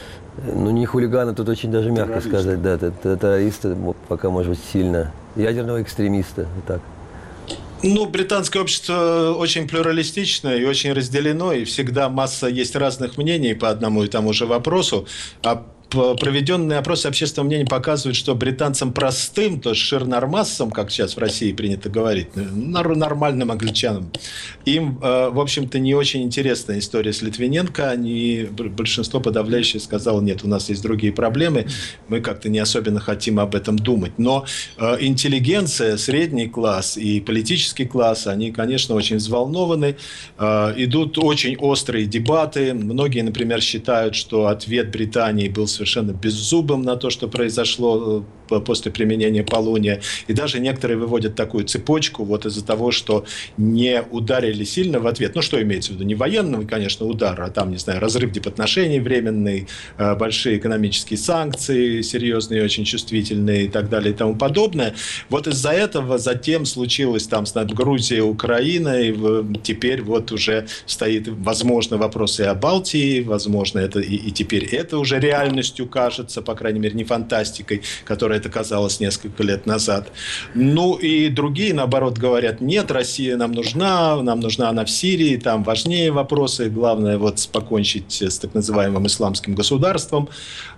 ну не хулигана, тут очень даже мягко сказать, да, террориста, пока может быть сильно, ядерного экстремиста, вот так. Ну, британское общество очень плюралистичное и очень разделено, и всегда масса есть разных мнений по одному и тому же вопросу. А проведенные опросы общественного мнения показывают, что британцам простым, то есть ширнормассам, как сейчас в России принято говорить, нормальным англичанам, им, в общем-то, не очень интересна история с Литвиненко. Большинство подавляющее сказало, нет, у нас есть другие проблемы, мы как-то не особенно хотим об этом думать. Но интеллигенция, средний класс и политический класс, они, конечно, очень взволнованы. Идут очень острые дебаты. Многие, например, считают, что ответ Британии был совершенно беззубым на то, что произошло после применения полония. И даже некоторые выводят такую цепочку вот из-за того, что не ударили сильно в ответ. Ну, что имеется в виду? Не военный, конечно, удар, а там, не знаю, разрыв дипотношений временный, большие экономические санкции, серьезные, очень чувствительные и так далее и тому подобное. Вот из-за этого затем случилось там с Грузией, Украиной, и теперь вот уже стоит, возможно, вопрос и о Балтии, возможно, это и теперь это уже реальностью кажется, по крайней мере, не фантастикой, которая это казалось несколько лет назад. Ну и другие, наоборот, говорят, нет, Россия нам нужна она в Сирии, там важнее вопросы, главное вот покончить с так называемым исламским государством,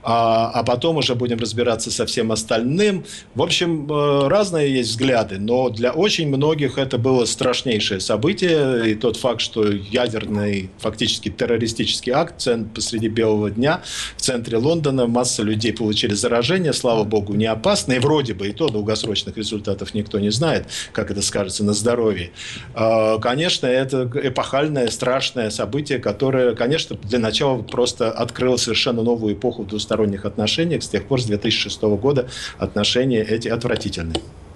а потом уже будем разбираться со всем остальным. В общем, разные есть взгляды, но для очень многих это было страшнейшее событие, и тот факт, что ядерный, фактически террористический акт посреди белого дня в центре Лондона, масса людей получили заражение, слава богу, не опасно, и вроде бы и то долгосрочных результатов никто не знает, как это скажется на здоровье. Конечно, это эпохальное, страшное событие, которое, конечно, для начала просто открыло совершенно новую эпоху в двусторонних отношениях. С тех пор, с 2006 года, отношения эти отвратительны.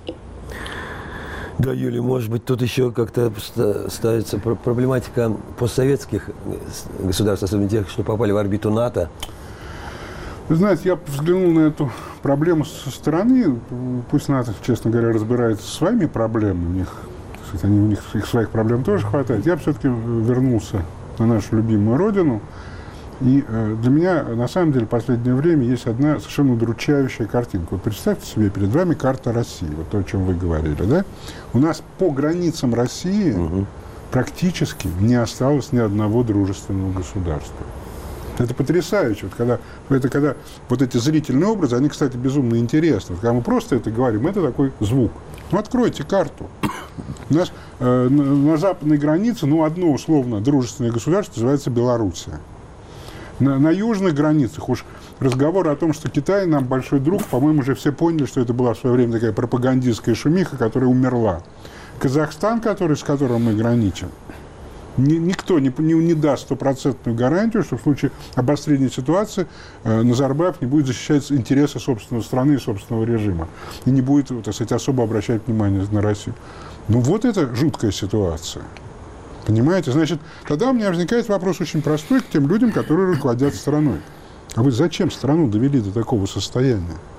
Да, Юлия, может быть, тут еще как-то ставится проблематика постсоветских государств, особенно тех, что попали в орбиту НАТО. Вы знаете, я взглянул на эту проблему со стороны. Пусть НАТО, честно говоря, разбирается со своими проблемами. У них своих проблем тоже хватает. Я все-таки вернулся на нашу любимую родину. И для меня, на самом деле, в последнее время есть одна совершенно удручающая картинка. Вот представьте себе, перед вами карта России, вот то, о чем вы говорили, да? У нас по границам России практически не осталось ни одного дружественного государства. Это потрясающе. Когда вот эти зрительные образы, они, кстати, безумно интересны. Когда мы просто это говорим, это такой звук. Ну, откройте карту. У нас на западной границе, одно условно дружественное государство называется Белоруссия. На южных границах уж разговор о том, что Китай нам большой друг, по-моему, уже все поняли, что это была в свое время такая пропагандистская шумиха, которая умерла. Казахстан, с которым мы граничим, никто не даст стопроцентную гарантию, что в случае обострения ситуации Назарбаев не будет защищать интересы собственной страны и собственного режима. И не будет, так сказать, особо обращать внимание на Россию. Вот это жуткая ситуация. Понимаете? Значит, тогда у меня возникает вопрос очень простой к тем людям, которые руководят страной. А вы зачем страну довели до такого состояния?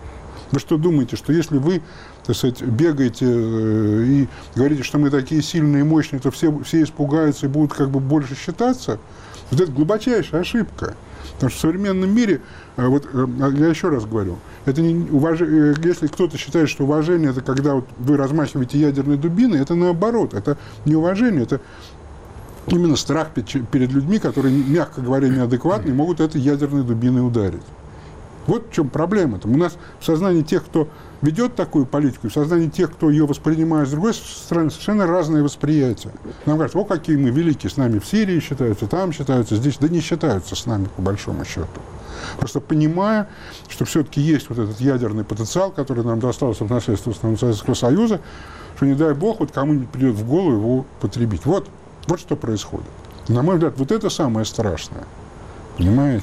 Вы что думаете, что если вы, так сказать, бегаете и говорите, что мы такие сильные и мощные, то все испугаются и будут как бы больше считаться? Вот это глубочайшая ошибка. Потому что в современном мире, вот я еще раз говорю, это если кто-то считает, что уважение – это когда вот вы размахиваете ядерной дубиной, это наоборот, это не уважение, это именно страх перед людьми, которые, мягко говоря, неадекватны, могут этой ядерной дубиной ударить. Вот в чем проблема-то. У нас в сознании тех, кто ведет такую политику, и в сознании тех, кто ее воспринимает с другой стороны, совершенно разное восприятие. Нам кажется, о, какие мы великие, с нами в Сирии считаются, там считаются, здесь. Да не считаются с нами, по большому счету. Просто понимая, что все-таки есть вот этот ядерный потенциал, который нам достался в наследство Советского Союза, что, не дай бог, вот кому-нибудь придет в голову его потребить. Вот что происходит. На мой взгляд, вот это самое страшное. Понимаете?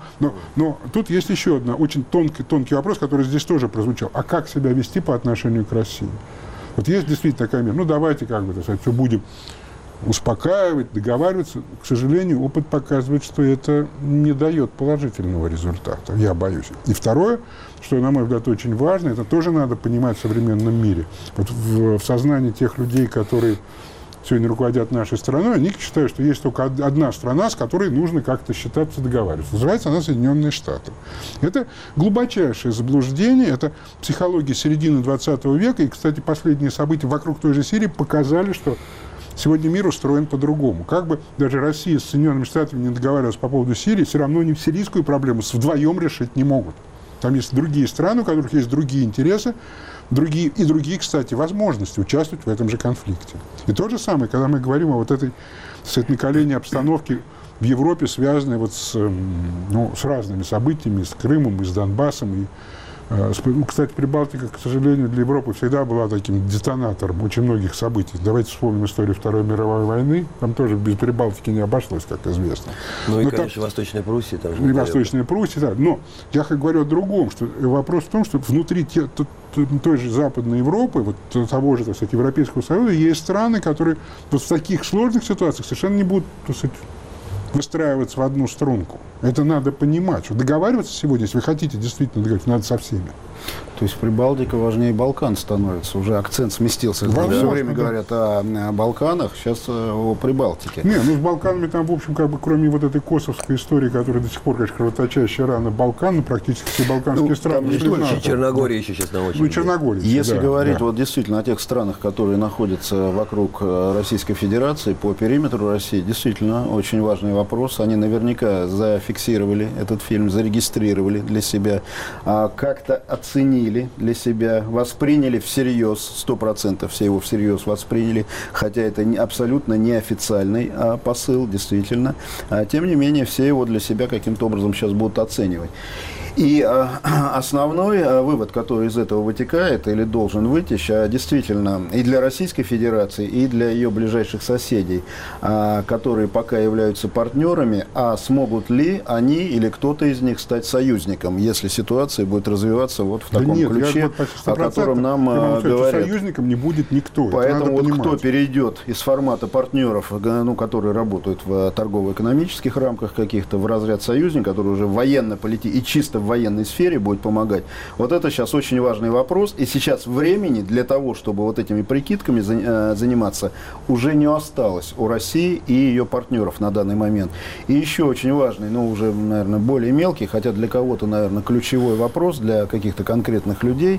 Но тут есть еще один очень тонкий вопрос, который здесь тоже прозвучал. А как себя вести по отношению к России? Вот есть действительно такая мера. Ну, давайте, как бы, так сказать, все будем успокаивать, договариваться. К сожалению, опыт показывает, что это не дает положительного результата. Я боюсь. И второе, что, на мой взгляд, очень важно, это тоже надо понимать в современном мире. Вот в сознании тех людей, которые сегодня руководят нашей страной, они считают, что есть только одна страна, с которой нужно как-то считаться, договариваться. Называется она Соединенные Штаты. Это глубочайшее заблуждение, это психология середины 20 века. И, кстати, последние события вокруг той же Сирии показали, что сегодня мир устроен по-другому. Как бы даже Россия с Соединенными Штатами не договаривалась по поводу Сирии, все равно они сирийскую проблему вдвоем решить не могут. Там есть другие страны, у которых есть другие интересы, другие, кстати, возможности участвовать в этом же конфликте. И то же самое, когда мы говорим о вот этой, кстати, накалении обстановки в Европе, связанной вот с разными событиями, с Крымом, и с Донбассом. Кстати, Прибалтика, к сожалению, для Европы всегда была таким детонатором очень многих событий. Давайте вспомним историю Второй мировой войны. Там тоже без Прибалтики не обошлось, как известно. Ну и, конечно, Восточная Пруссия. Там же и Восточная Пруссия, да. Но я говорю о другом, что вопрос в том, что внутри той же Западной Европы, вот того же, так сказать, Европейского Союза, есть страны, которые вот в таких сложных ситуациях совершенно не будут, так сказать, выстраиваться в одну струнку. Это надо понимать. Что договариваться сегодня, если вы хотите действительно договариваться, надо со всеми. То есть Прибалтика важнее Балкан становится. Уже акцент сместился. Все время говорят о Балканах, сейчас о Прибалтике. Не, ну с Балканами там, в общем, как бы, кроме вот этой косовской истории, которая до сих пор, конечно, кровоточащая рана Балкан, практически все балканские страны. Черногория еще сейчас на очереди. Ну, Черногория. Если говорить вот действительно о тех странах, которые находятся вокруг Российской Федерации, по периметру России, действительно очень важный вопрос. Они наверняка зафиксировали этот фильм, зарегистрировали для себя, как-то оценили для себя, восприняли всерьез, 100% все его всерьез восприняли, хотя это абсолютно неофициальный посыл, действительно. Тем не менее, все его для себя каким-то образом сейчас будут оценивать. И основной вывод, который из этого вытекает или должен вытечь, действительно и для Российской Федерации, и для ее ближайших соседей, которые пока являются партнерами, смогут ли они или кто-то из них стать союзником, если ситуация будет развиваться вот в таком ключе, о котором нам говорят. Союзником не будет никто. Поэтому вот кто перейдет из формата партнеров, которые работают в торгово-экономических рамках каких-то, в разряд союзников, которые уже военно-политически и чисто в военной сфере будет помогать. Вот это сейчас очень важный вопрос. И сейчас времени для того, чтобы вот этими прикидками заниматься, уже не осталось у России и ее партнеров на данный момент. И еще очень важный, но уже, наверное, более мелкий, хотя для кого-то, наверное, ключевой вопрос для каких-то конкретных людей.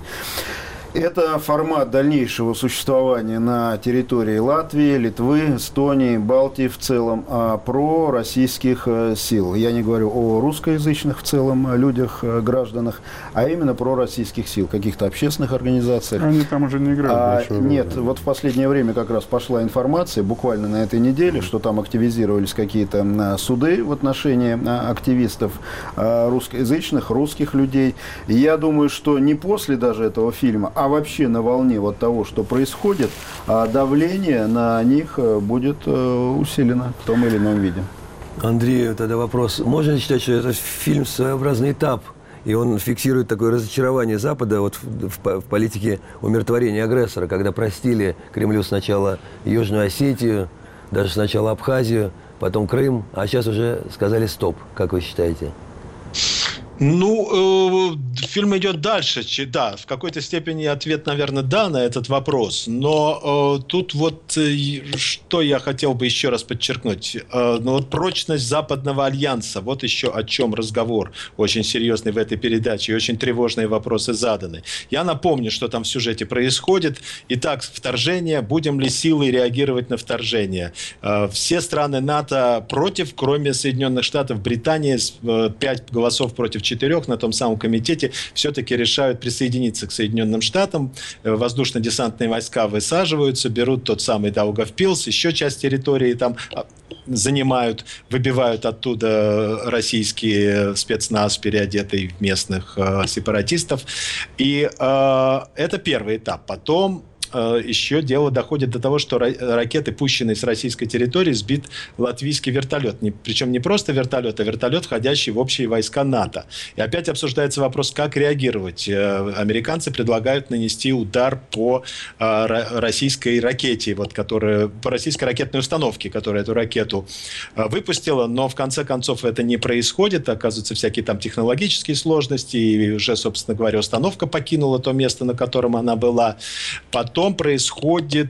Это формат дальнейшего существования на территории Латвии, Литвы, Эстонии, Балтии в целом, про российских сил. Я не говорю о русскоязычных в целом людях, гражданах, а именно про российских сил, каких-то общественных организациях. Они там уже не играют большую роль. Нет, вот в последнее время как раз пошла информация, буквально на этой неделе, что там активизировались какие-то суды в отношении активистов русскоязычных, русских людей. И я думаю, что не после даже этого фильма, а вообще на волне вот того, что происходит, давление на них будет усилено в том или ином виде. Андрей, тогда вопрос. Можно ли считать, что это фильм своеобразный этап, и он фиксирует такое разочарование Запада вот в политике умиротворения агрессора, когда простили Кремлю сначала Южную Осетию, даже сначала Абхазию, потом Крым, а сейчас уже сказали стоп, как вы считаете? Ну, фильм идет дальше. Да, в какой-то степени ответ, наверное, да на этот вопрос. Но тут вот что я хотел бы еще раз подчеркнуть. Ну, вот прочность Западного альянса. Вот еще о чем разговор очень серьезный в этой передаче. И очень тревожные вопросы заданы. Я напомню, что там в сюжете происходит. Итак, вторжение. Будем ли силой реагировать на вторжение? Все страны НАТО против, кроме Соединенных Штатов. Британия 5 голосов против 4 на том самом комитете все-таки решают присоединиться к Соединенным Штатам. Воздушно-десантные войска высаживаются, берут тот самый Даугавпилс, еще часть территории там занимают, выбивают оттуда российский спецназ, переодетый в местных сепаратистов. И это первый этап. Потом еще дело доходит до того, что ракеты, пущенные с российской территории, сбит латвийский вертолет. Причем не просто вертолет, а вертолет, входящий в общие войска НАТО. И опять обсуждается вопрос, как реагировать. Американцы предлагают нанести удар по российской ракете, вот, по российской ракетной установке, которая эту ракету выпустила. Но в конце концов это не происходит. Оказываются всякие там технологические сложности. И уже, собственно говоря, установка покинула то место, на котором она была. Потом происходит,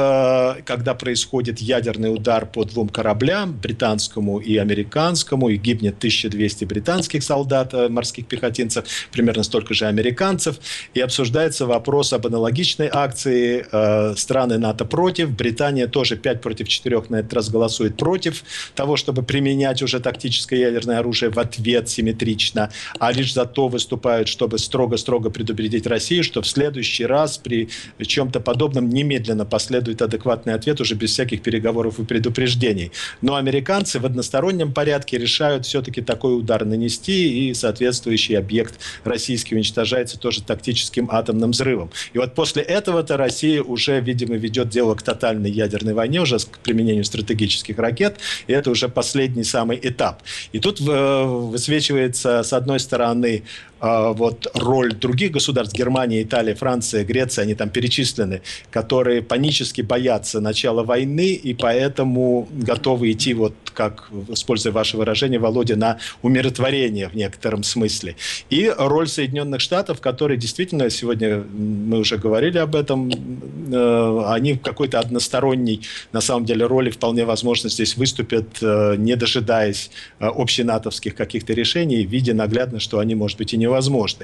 когда происходит ядерный удар по 2 кораблям, британскому и американскому, и гибнет 1200 британских солдат, морских пехотинцев, примерно столько же американцев, и обсуждается вопрос об аналогичной акции. Страны НАТО против, Британия тоже 5 против 4 на этот раз голосует против того, чтобы применять уже тактическое ядерное оружие в ответ симметрично, а лишь за то выступают, чтобы строго-строго предупредить Россию, что в следующий раз при чем-то подобном немедленно последует адекватный ответ уже без всяких переговоров и предупреждений. Но американцы в одностороннем порядке решают все-таки такой удар нанести, и соответствующий объект российский уничтожается тоже тактическим атомным взрывом. И вот после этого-то Россия уже, видимо, ведет дело к тотальной ядерной войне, уже к применению стратегических ракет, и это уже последний самый этап. И тут высвечивается, с одной стороны, вот роль других государств, Германия, Италия, Франция, Греция, они там перечислены, которые панически боятся начала войны и поэтому готовы идти, вот как, используя ваше выражение, Володя, на умиротворение в некотором смысле. И роль Соединенных Штатов, которые действительно, сегодня мы уже говорили об этом, они в какой-то односторонней, на самом деле, роли вполне возможно здесь выступят, не дожидаясь общенатовских каких-то решений, видя наглядно, что они, может быть, и невозможны.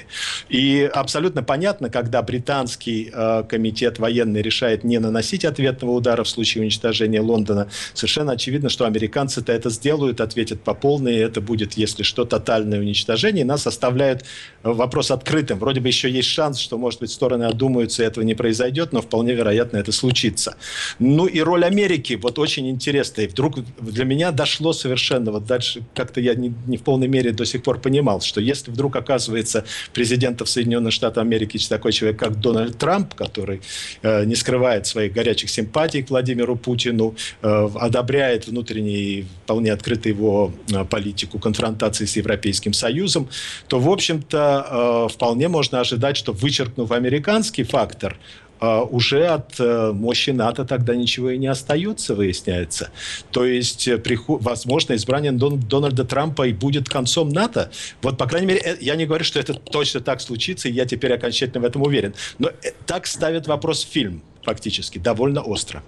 И абсолютно понятно, когда британский комитет военный решает не наносить ответного удара в случае уничтожения Лондона, совершенно очевидно, что американцы-то это сделают, ответят по полной, и это будет, если что, тотальное уничтожение. И нас оставляют вопрос открытым. Вроде бы еще есть шанс, что, может быть, стороны одумаются, и этого не произойдет, но вполне вероятно это случится. Ну и роль Америки, вот очень интересная. И вдруг для меня дошло совершенно, вот дальше как-то я не в полной мере до сих пор понимал, что если вдруг оказывается президентом Соединенных Штатов Америки такой человек, как Дональд Трамп, который не скрывает своих горячих симпатий к Владимиру Путину, одобряет внутренне вполне открыто его политику конфронтации с Европейским Союзом, то, в общем-то, вполне можно ожидать, что, вычеркнув американский фактор, уже от мощи НАТО тогда ничего и не остается, выясняется. То есть, возможно, избрание Дональда Трампа и будет концом НАТО. Вот, по крайней мере, я не говорю, что это точно так случится, и я теперь окончательно в этом уверен. Но так ставит вопрос фильм, фактически, довольно остро.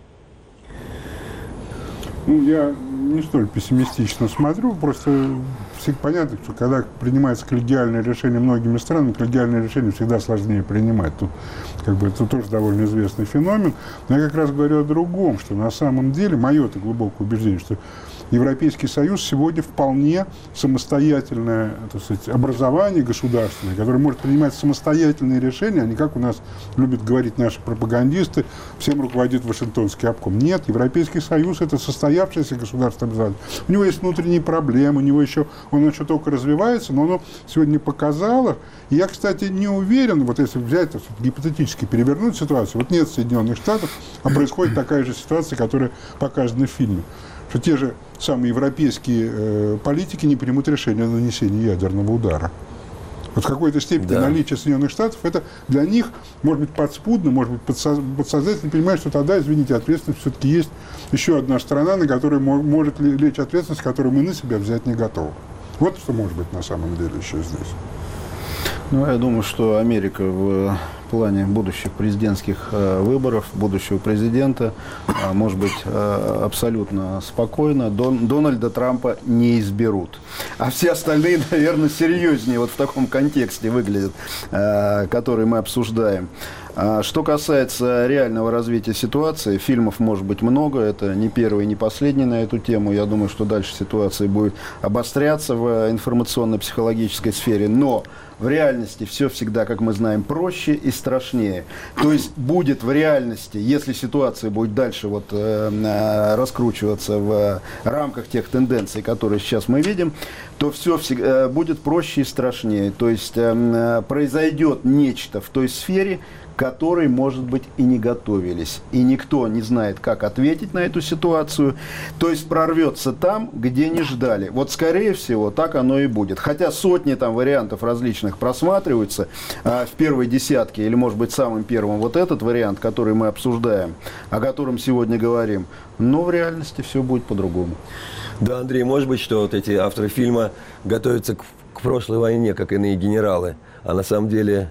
Ну, я не столь пессимистично смотрю, просто всегда понятно, что когда принимается коллегиальное решение многими странами, коллегиальное решение всегда сложнее принимать. Тут как бы это тоже довольно известный феномен. Но я как раз говорю о другом, что на самом деле, мое-то глубокое убеждение, что Европейский Союз сегодня вполне самостоятельное, так сказать, образование государственное, которое может принимать самостоятельные решения, а не как у нас любят говорить наши пропагандисты, всем руководит Вашингтонский обком. Нет, Европейский Союз – это состоявшееся государственное образование. У него есть внутренние проблемы, у него еще, он еще только развивается, но оно сегодня показало. И я, кстати, не уверен, вот если взять, так сказать, гипотетически перевернуть ситуацию, вот нет Соединенных Штатов, а происходит такая же ситуация, которая показана в фильме, что те же самые европейские политики не примут решение о нанесении ядерного удара. Вот в какой-то степени наличие Соединенных Штатов, это для них, может быть, подспудно, может быть, подсознательно понимают, что тогда, извините, ответственность все-таки есть еще одна страна, на которой может лечь ответственность, которую мы на себя взять не готовы. Вот что может быть на самом деле еще здесь. Ну, я думаю, что Америка в плане будущих президентских выборов, будущего президента, может быть абсолютно спокойно. Дональда Трампа не изберут. А все остальные, наверное, серьезнее вот в таком контексте выглядят, который мы обсуждаем. Что касается реального развития ситуации, фильмов может быть много, это не первый, не последний на эту тему. Я думаю, что дальше ситуация будет обостряться в информационно-психологической сфере, но в реальности все всегда, как мы знаем, проще и страшнее. То есть будет в реальности, если ситуация будет дальше вот, раскручиваться в рамках тех тенденций, которые сейчас мы видим, то все всегда будет проще и страшнее. То есть произойдет нечто в той сфере, к которой, может быть, и не готовились. И никто не знает, как ответить на эту ситуацию. То есть прорвется там, где не ждали. Вот, скорее всего, так оно и будет. Хотя сотни там вариантов различных просматриваются в первой десятке, или, может быть, самым первым вот этот вариант, который мы обсуждаем, о котором сегодня говорим. Но в реальности все будет по-другому. Да, Андрей, может быть, что вот эти авторы фильма готовятся к прошлой войне, как иные генералы, а на самом деле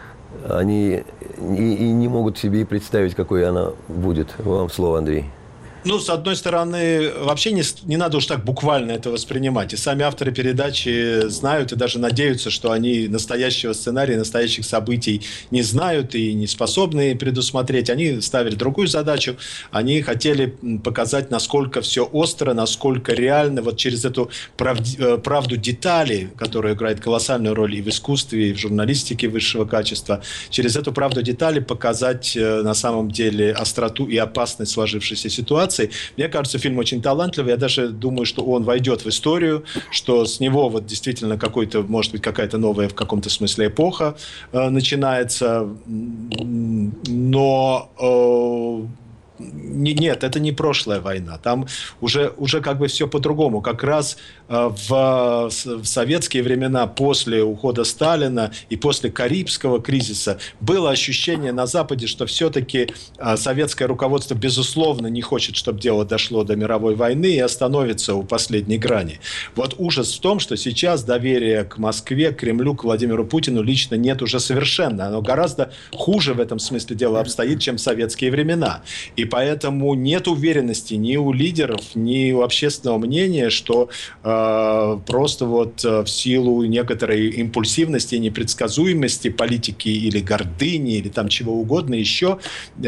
они и не могут себе и представить, какой она будет. Вам слово, Андрей. Ну, с одной стороны, вообще не надо уж так буквально это воспринимать. И сами авторы передачи знают и даже надеются, что они настоящего сценария, настоящих событий не знают и не способны предусмотреть. Они ставили другую задачу. Они хотели показать, насколько все остро, насколько реально. Вот через эту правду деталей, которая играет колоссальную роль и в искусстве, и в журналистике высшего качества, через эту правду деталей показать на самом деле остроту и опасность сложившейся ситуации. Мне кажется, фильм очень талантливый. Я даже думаю, что он войдет в историю, что с него вот действительно какой-то, может быть, какая-то новая в каком-то смысле эпоха начинается. Но нет, это не прошлая война. Там уже как бы все по-другому. Как раз в советские времена, после ухода Сталина и после Карибского кризиса, было ощущение на Западе, что все-таки советское руководство, безусловно, не хочет, чтобы дело дошло до мировой войны и остановится у последней грани. Вот ужас в том, что сейчас доверия к Москве, к Кремлю, к Владимиру Путину лично нет уже совершенно. Оно гораздо хуже в этом смысле дела обстоит, чем в советские времена. И поэтому нет уверенности ни у лидеров, ни у общественного мнения, что просто вот в силу некоторой импульсивности и непредсказуемости политики или гордыни, или там чего угодно еще,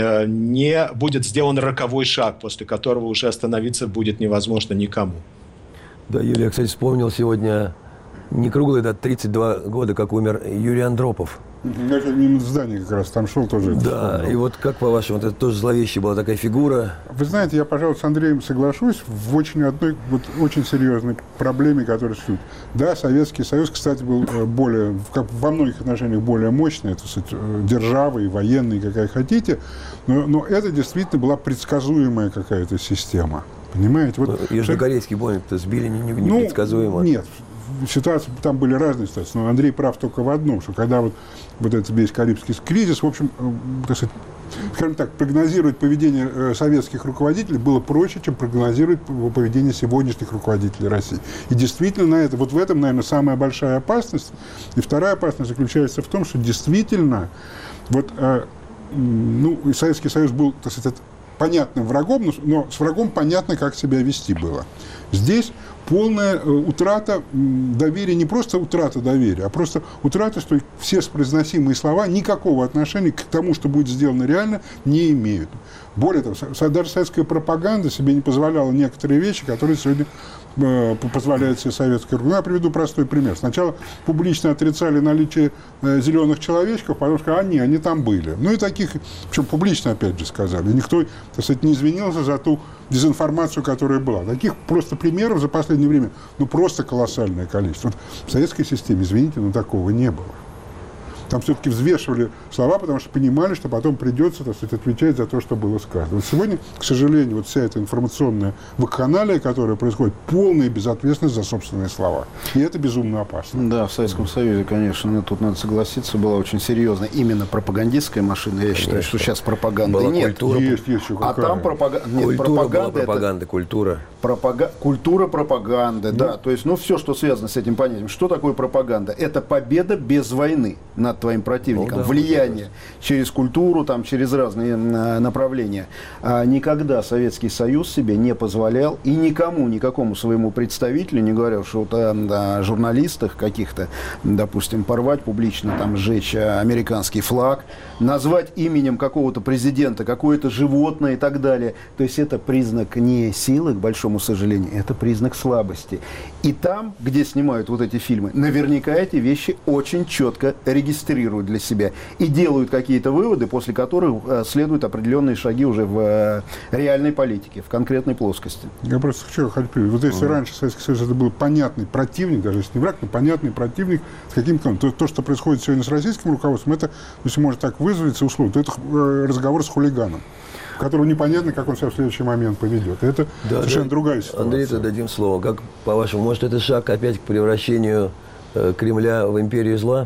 не будет сделан роковой шаг, после которого уже остановиться будет невозможно никому. Да, Юлия, я, кстати, вспомнил сегодня не круглый, да, 32 года, как умер Юрий Андропов. Это мимо здания как раз, там шел тоже. Да, и вот как по-вашему, вот это тоже зловещая была такая фигура? Вы знаете, я, пожалуй, с Андреем соглашусь в одной вот, очень серьезной проблеме, которая существует. Да, Советский Союз, кстати, был более, во многих отношениях более мощной, это, кстати, державой, военной, какая хотите, но это действительно была предсказуемая какая-то система. Понимаете? Вот, Южнокорейский Боинг-то сбили непредсказуемо. Нет. Ситуации, там были разные ситуации, но Андрей прав только в одном, что когда вот этот весь Карибский кризис, в общем, так сказать, скажем так, прогнозировать поведение советских руководителей было проще, чем прогнозировать поведение сегодняшних руководителей России. И действительно, вот в этом, наверное, самая большая опасность. И вторая опасность заключается в том, что действительно, вот, Советский Союз был, так сказать, понятным врагом, но с врагом понятно, как себя вести было. Здесь полная утрата доверия, не просто утрата доверия, а просто утрата, что все произносимые слова никакого отношения к тому, что будет сделано реально, не имеют. Более того, даже советская пропаганда себе не позволяла некоторые вещи, которые сегодня позволяет себе советская руководство. Я приведу простой пример. Сначала публично отрицали наличие зеленых человечков, потому что они там были. Ну и таких, причем публично опять же сказали. И никто, так сказать, не извинился за ту дезинформацию, которая была. Таких просто примеров за последнее время, просто колоссальное количество. Вот в советской системе, извините, но такого не было. Там все-таки взвешивали слова, потому что понимали, что потом придется, так сказать, отвечать за то, что было сказано. Вот сегодня, к сожалению, вот вся эта информационная вакханалия, которая происходит, полная безответственность за собственные слова. И это безумно опасно. Да, в Советском Союзе, конечно, тут надо согласиться, была очень серьезная именно пропагандистская машина. Я считаю, что сейчас пропаганды была нет. Культура. Есть еще какая. А там пропаганда. Нет, Пропаганда, культура. Культура пропаганды, да. То есть, все, что связано с этим понятием. Что такое пропаганда? Это победа без войны над твоим противником. Влияние через культуру, там, через разные направления. Никогда Советский Союз себе не позволял и никакому своему представителю, не говоря уж о журналистах каких-то, допустим, порвать публично, там, сжечь американский флаг, назвать именем какого-то президента какое-то животное и так далее. То есть это признак не силы, к большому сожалению, это признак слабости. И там, где снимают вот эти фильмы, наверняка эти вещи очень четко регистрируют для себя и делают какие-то выводы, после которых следуют определенные шаги уже в реальной политике, в конкретной плоскости. Я просто хочу сказать, вот если раньше Советский Союз это был понятный противник, даже если не враг, но понятный противник с каким-то... То, что происходит сегодня с российским руководством, это, если можно так выразиться условно, то это разговор с хулиганом, которого непонятно, как он себя в следующий момент поведет. Это совершенно другая ситуация. Андрей, дадим слово. Как, по-вашему, может, это шаг опять к превращению Кремля в империю зла?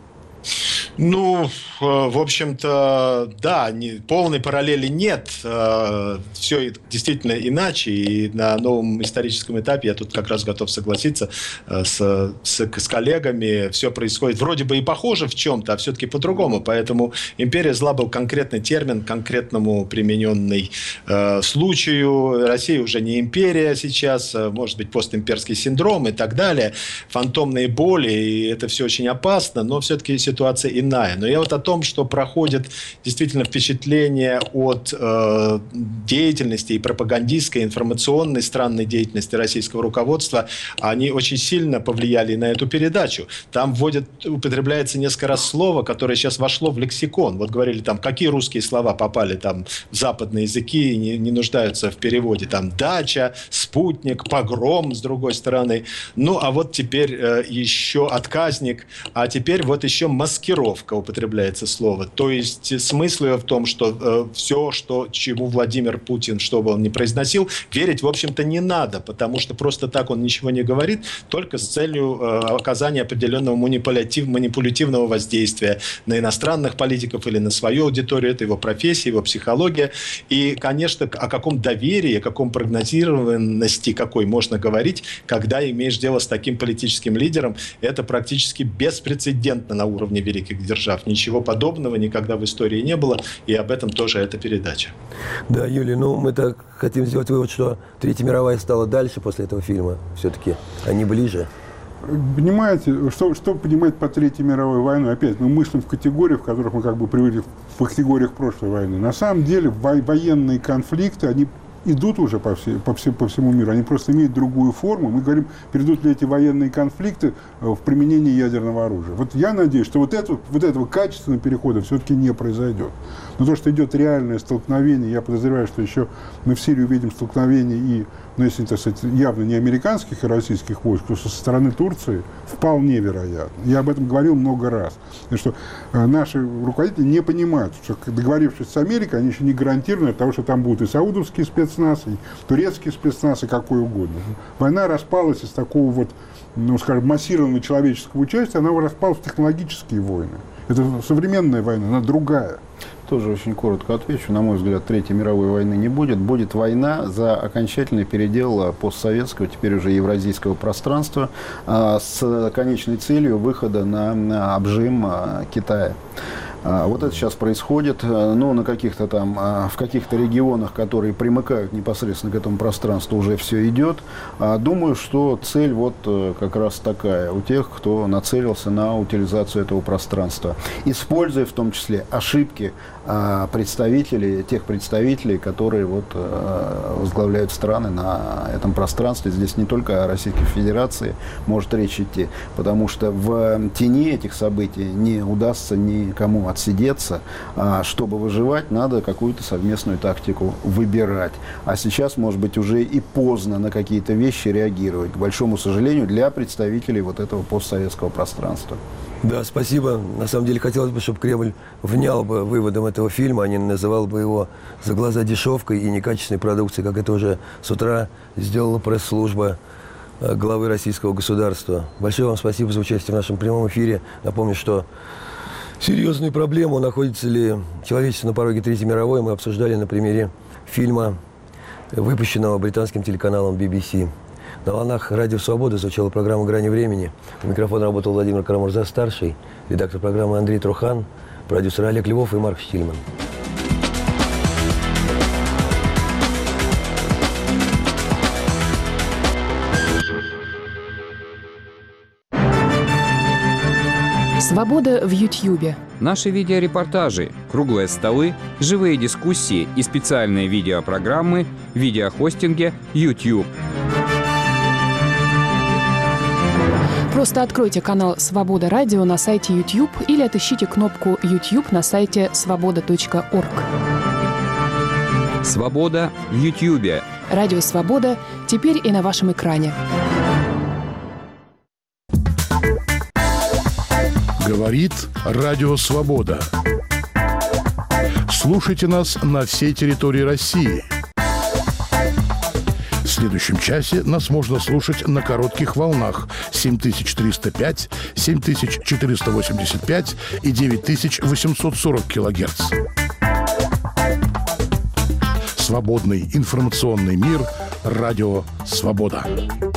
В общем-то, да, полной параллели нет. Все действительно иначе. И на новом историческом этапе я тут как раз готов согласиться с коллегами. Все происходит вроде бы и похоже в чем-то, а все-таки по-другому. Поэтому империя зла был конкретный термин, конкретному примененный случаю. Россия уже не империя сейчас, может быть, постимперский синдром и так далее. Фантомные боли, и это все очень опасно, но все-таки ситуация иная. Но я вот о том, что проходит действительно впечатление от деятельности и пропагандистской, информационной, странной деятельности российского руководства, они очень сильно повлияли на эту передачу. Там употребляется несколько раз слово, которое сейчас вошло в лексикон. Вот говорили там, какие русские слова попали там в западные языки и не нуждаются в переводе. Там дача, спутник, погром с другой стороны. А вот теперь еще отказник, а теперь вот еще маскировка употребляется слово. То есть смысл в том, что все, чему Владимир Путин, что бы он ни произносил, верить, в общем-то, не надо, потому что просто так он ничего не говорит, только с целью оказания определенного манипулятивного воздействия на иностранных политиков или на свою аудиторию. Это его профессия, его психология. И, конечно, о каком доверии, о каком прогнозированности какой можно говорить, когда имеешь дело с таким политическим лидером, это практически беспрецедентно на уровне великих держав. Ничего подобного никогда в истории не было, и об этом тоже эта передача. Да, Юлий, мы так хотим сделать вывод, что Третья мировая стала дальше после этого фильма. Все-таки они ближе. Понимаете, что понимать по Третьей мировой войне? Опять, мы мыслим в категориях, в которых мы как бы привыкли в категориях прошлой войны. На самом деле военные конфликты, они идут уже по всему миру, они просто имеют другую форму. Мы говорим, перейдут ли эти военные конфликты в применении ядерного оружия. Вот я надеюсь, что вот этого качественного перехода все-таки не произойдет. Но то, что идет реальное столкновение, я подозреваю, что еще мы в Сирии увидим столкновение и, если, так сказать, явно не американских и российских войск, то со стороны Турции вполне вероятно. Я об этом говорил много раз. И что наши руководители не понимают, что, договорившись с Америкой, они еще не гарантированы от того, что там будут и саудовские спецназ, и турецкие спецназ, и какой угодно. Война распалась из такого вот, скажем, массированного человеческого участия, она распалась в технологические войны. Это современная война, она другая. Тоже очень коротко отвечу. На мой взгляд, Третьей мировой войны не будет. Будет война за окончательный передел постсоветского, теперь уже евразийского пространства с конечной целью выхода на обжим Китая. Вот это сейчас происходит, на каких-то там, в каких-то регионах, которые примыкают непосредственно к этому пространству, уже все идет. Думаю, что цель вот как раз такая у тех, кто нацелился на утилизацию этого пространства, используя в том числе ошибки тех представителей, которые вот возглавляют страны на этом пространстве. Здесь не только о Российской Федерации может речь идти, потому что в тени этих событий не удастся никому отсидеться. Чтобы выживать, надо какую-то совместную тактику выбирать. А сейчас, может быть, уже и поздно на какие-то вещи реагировать, к большому сожалению, для представителей вот этого постсоветского пространства. Да, спасибо. На самом деле хотелось бы, чтобы Кремль внял бы выводом этого фильма, а не называл бы его за глаза дешевкой и некачественной продукцией, как это уже с утра сделала пресс-служба главы российского государства. Большое вам спасибо за участие в нашем прямом эфире. Напомню, что серьезную проблему, находится ли человечество на пороге Третьей мировой, мы обсуждали на примере фильма, выпущенного британским телеканалом BBC. На волнах «Радио Свобода» звучала программа «Грани времени». У микрофона работал Владимир Карамурза-старший, редактор программы Андрей Трухан, продюсер Олег Львов и Марк Штильман. Свобода в Ютьюбе. Наши видеорепортажи, круглые столы, живые дискуссии и специальные видеопрограммы в видеохостинге YouTube. Просто откройте канал «Свобода Радио» на сайте YouTube или отыщите кнопку YouTube на сайте svoboda.org. Свобода в Ютьюбе. Радио «Свобода» теперь и на вашем экране. Говорит Радио Свобода. Слушайте нас на всей территории России. В следующем часе нас можно слушать на коротких волнах 7305, 7485 и 9840 килогерц. Свободный информационный мир. Радио Свобода.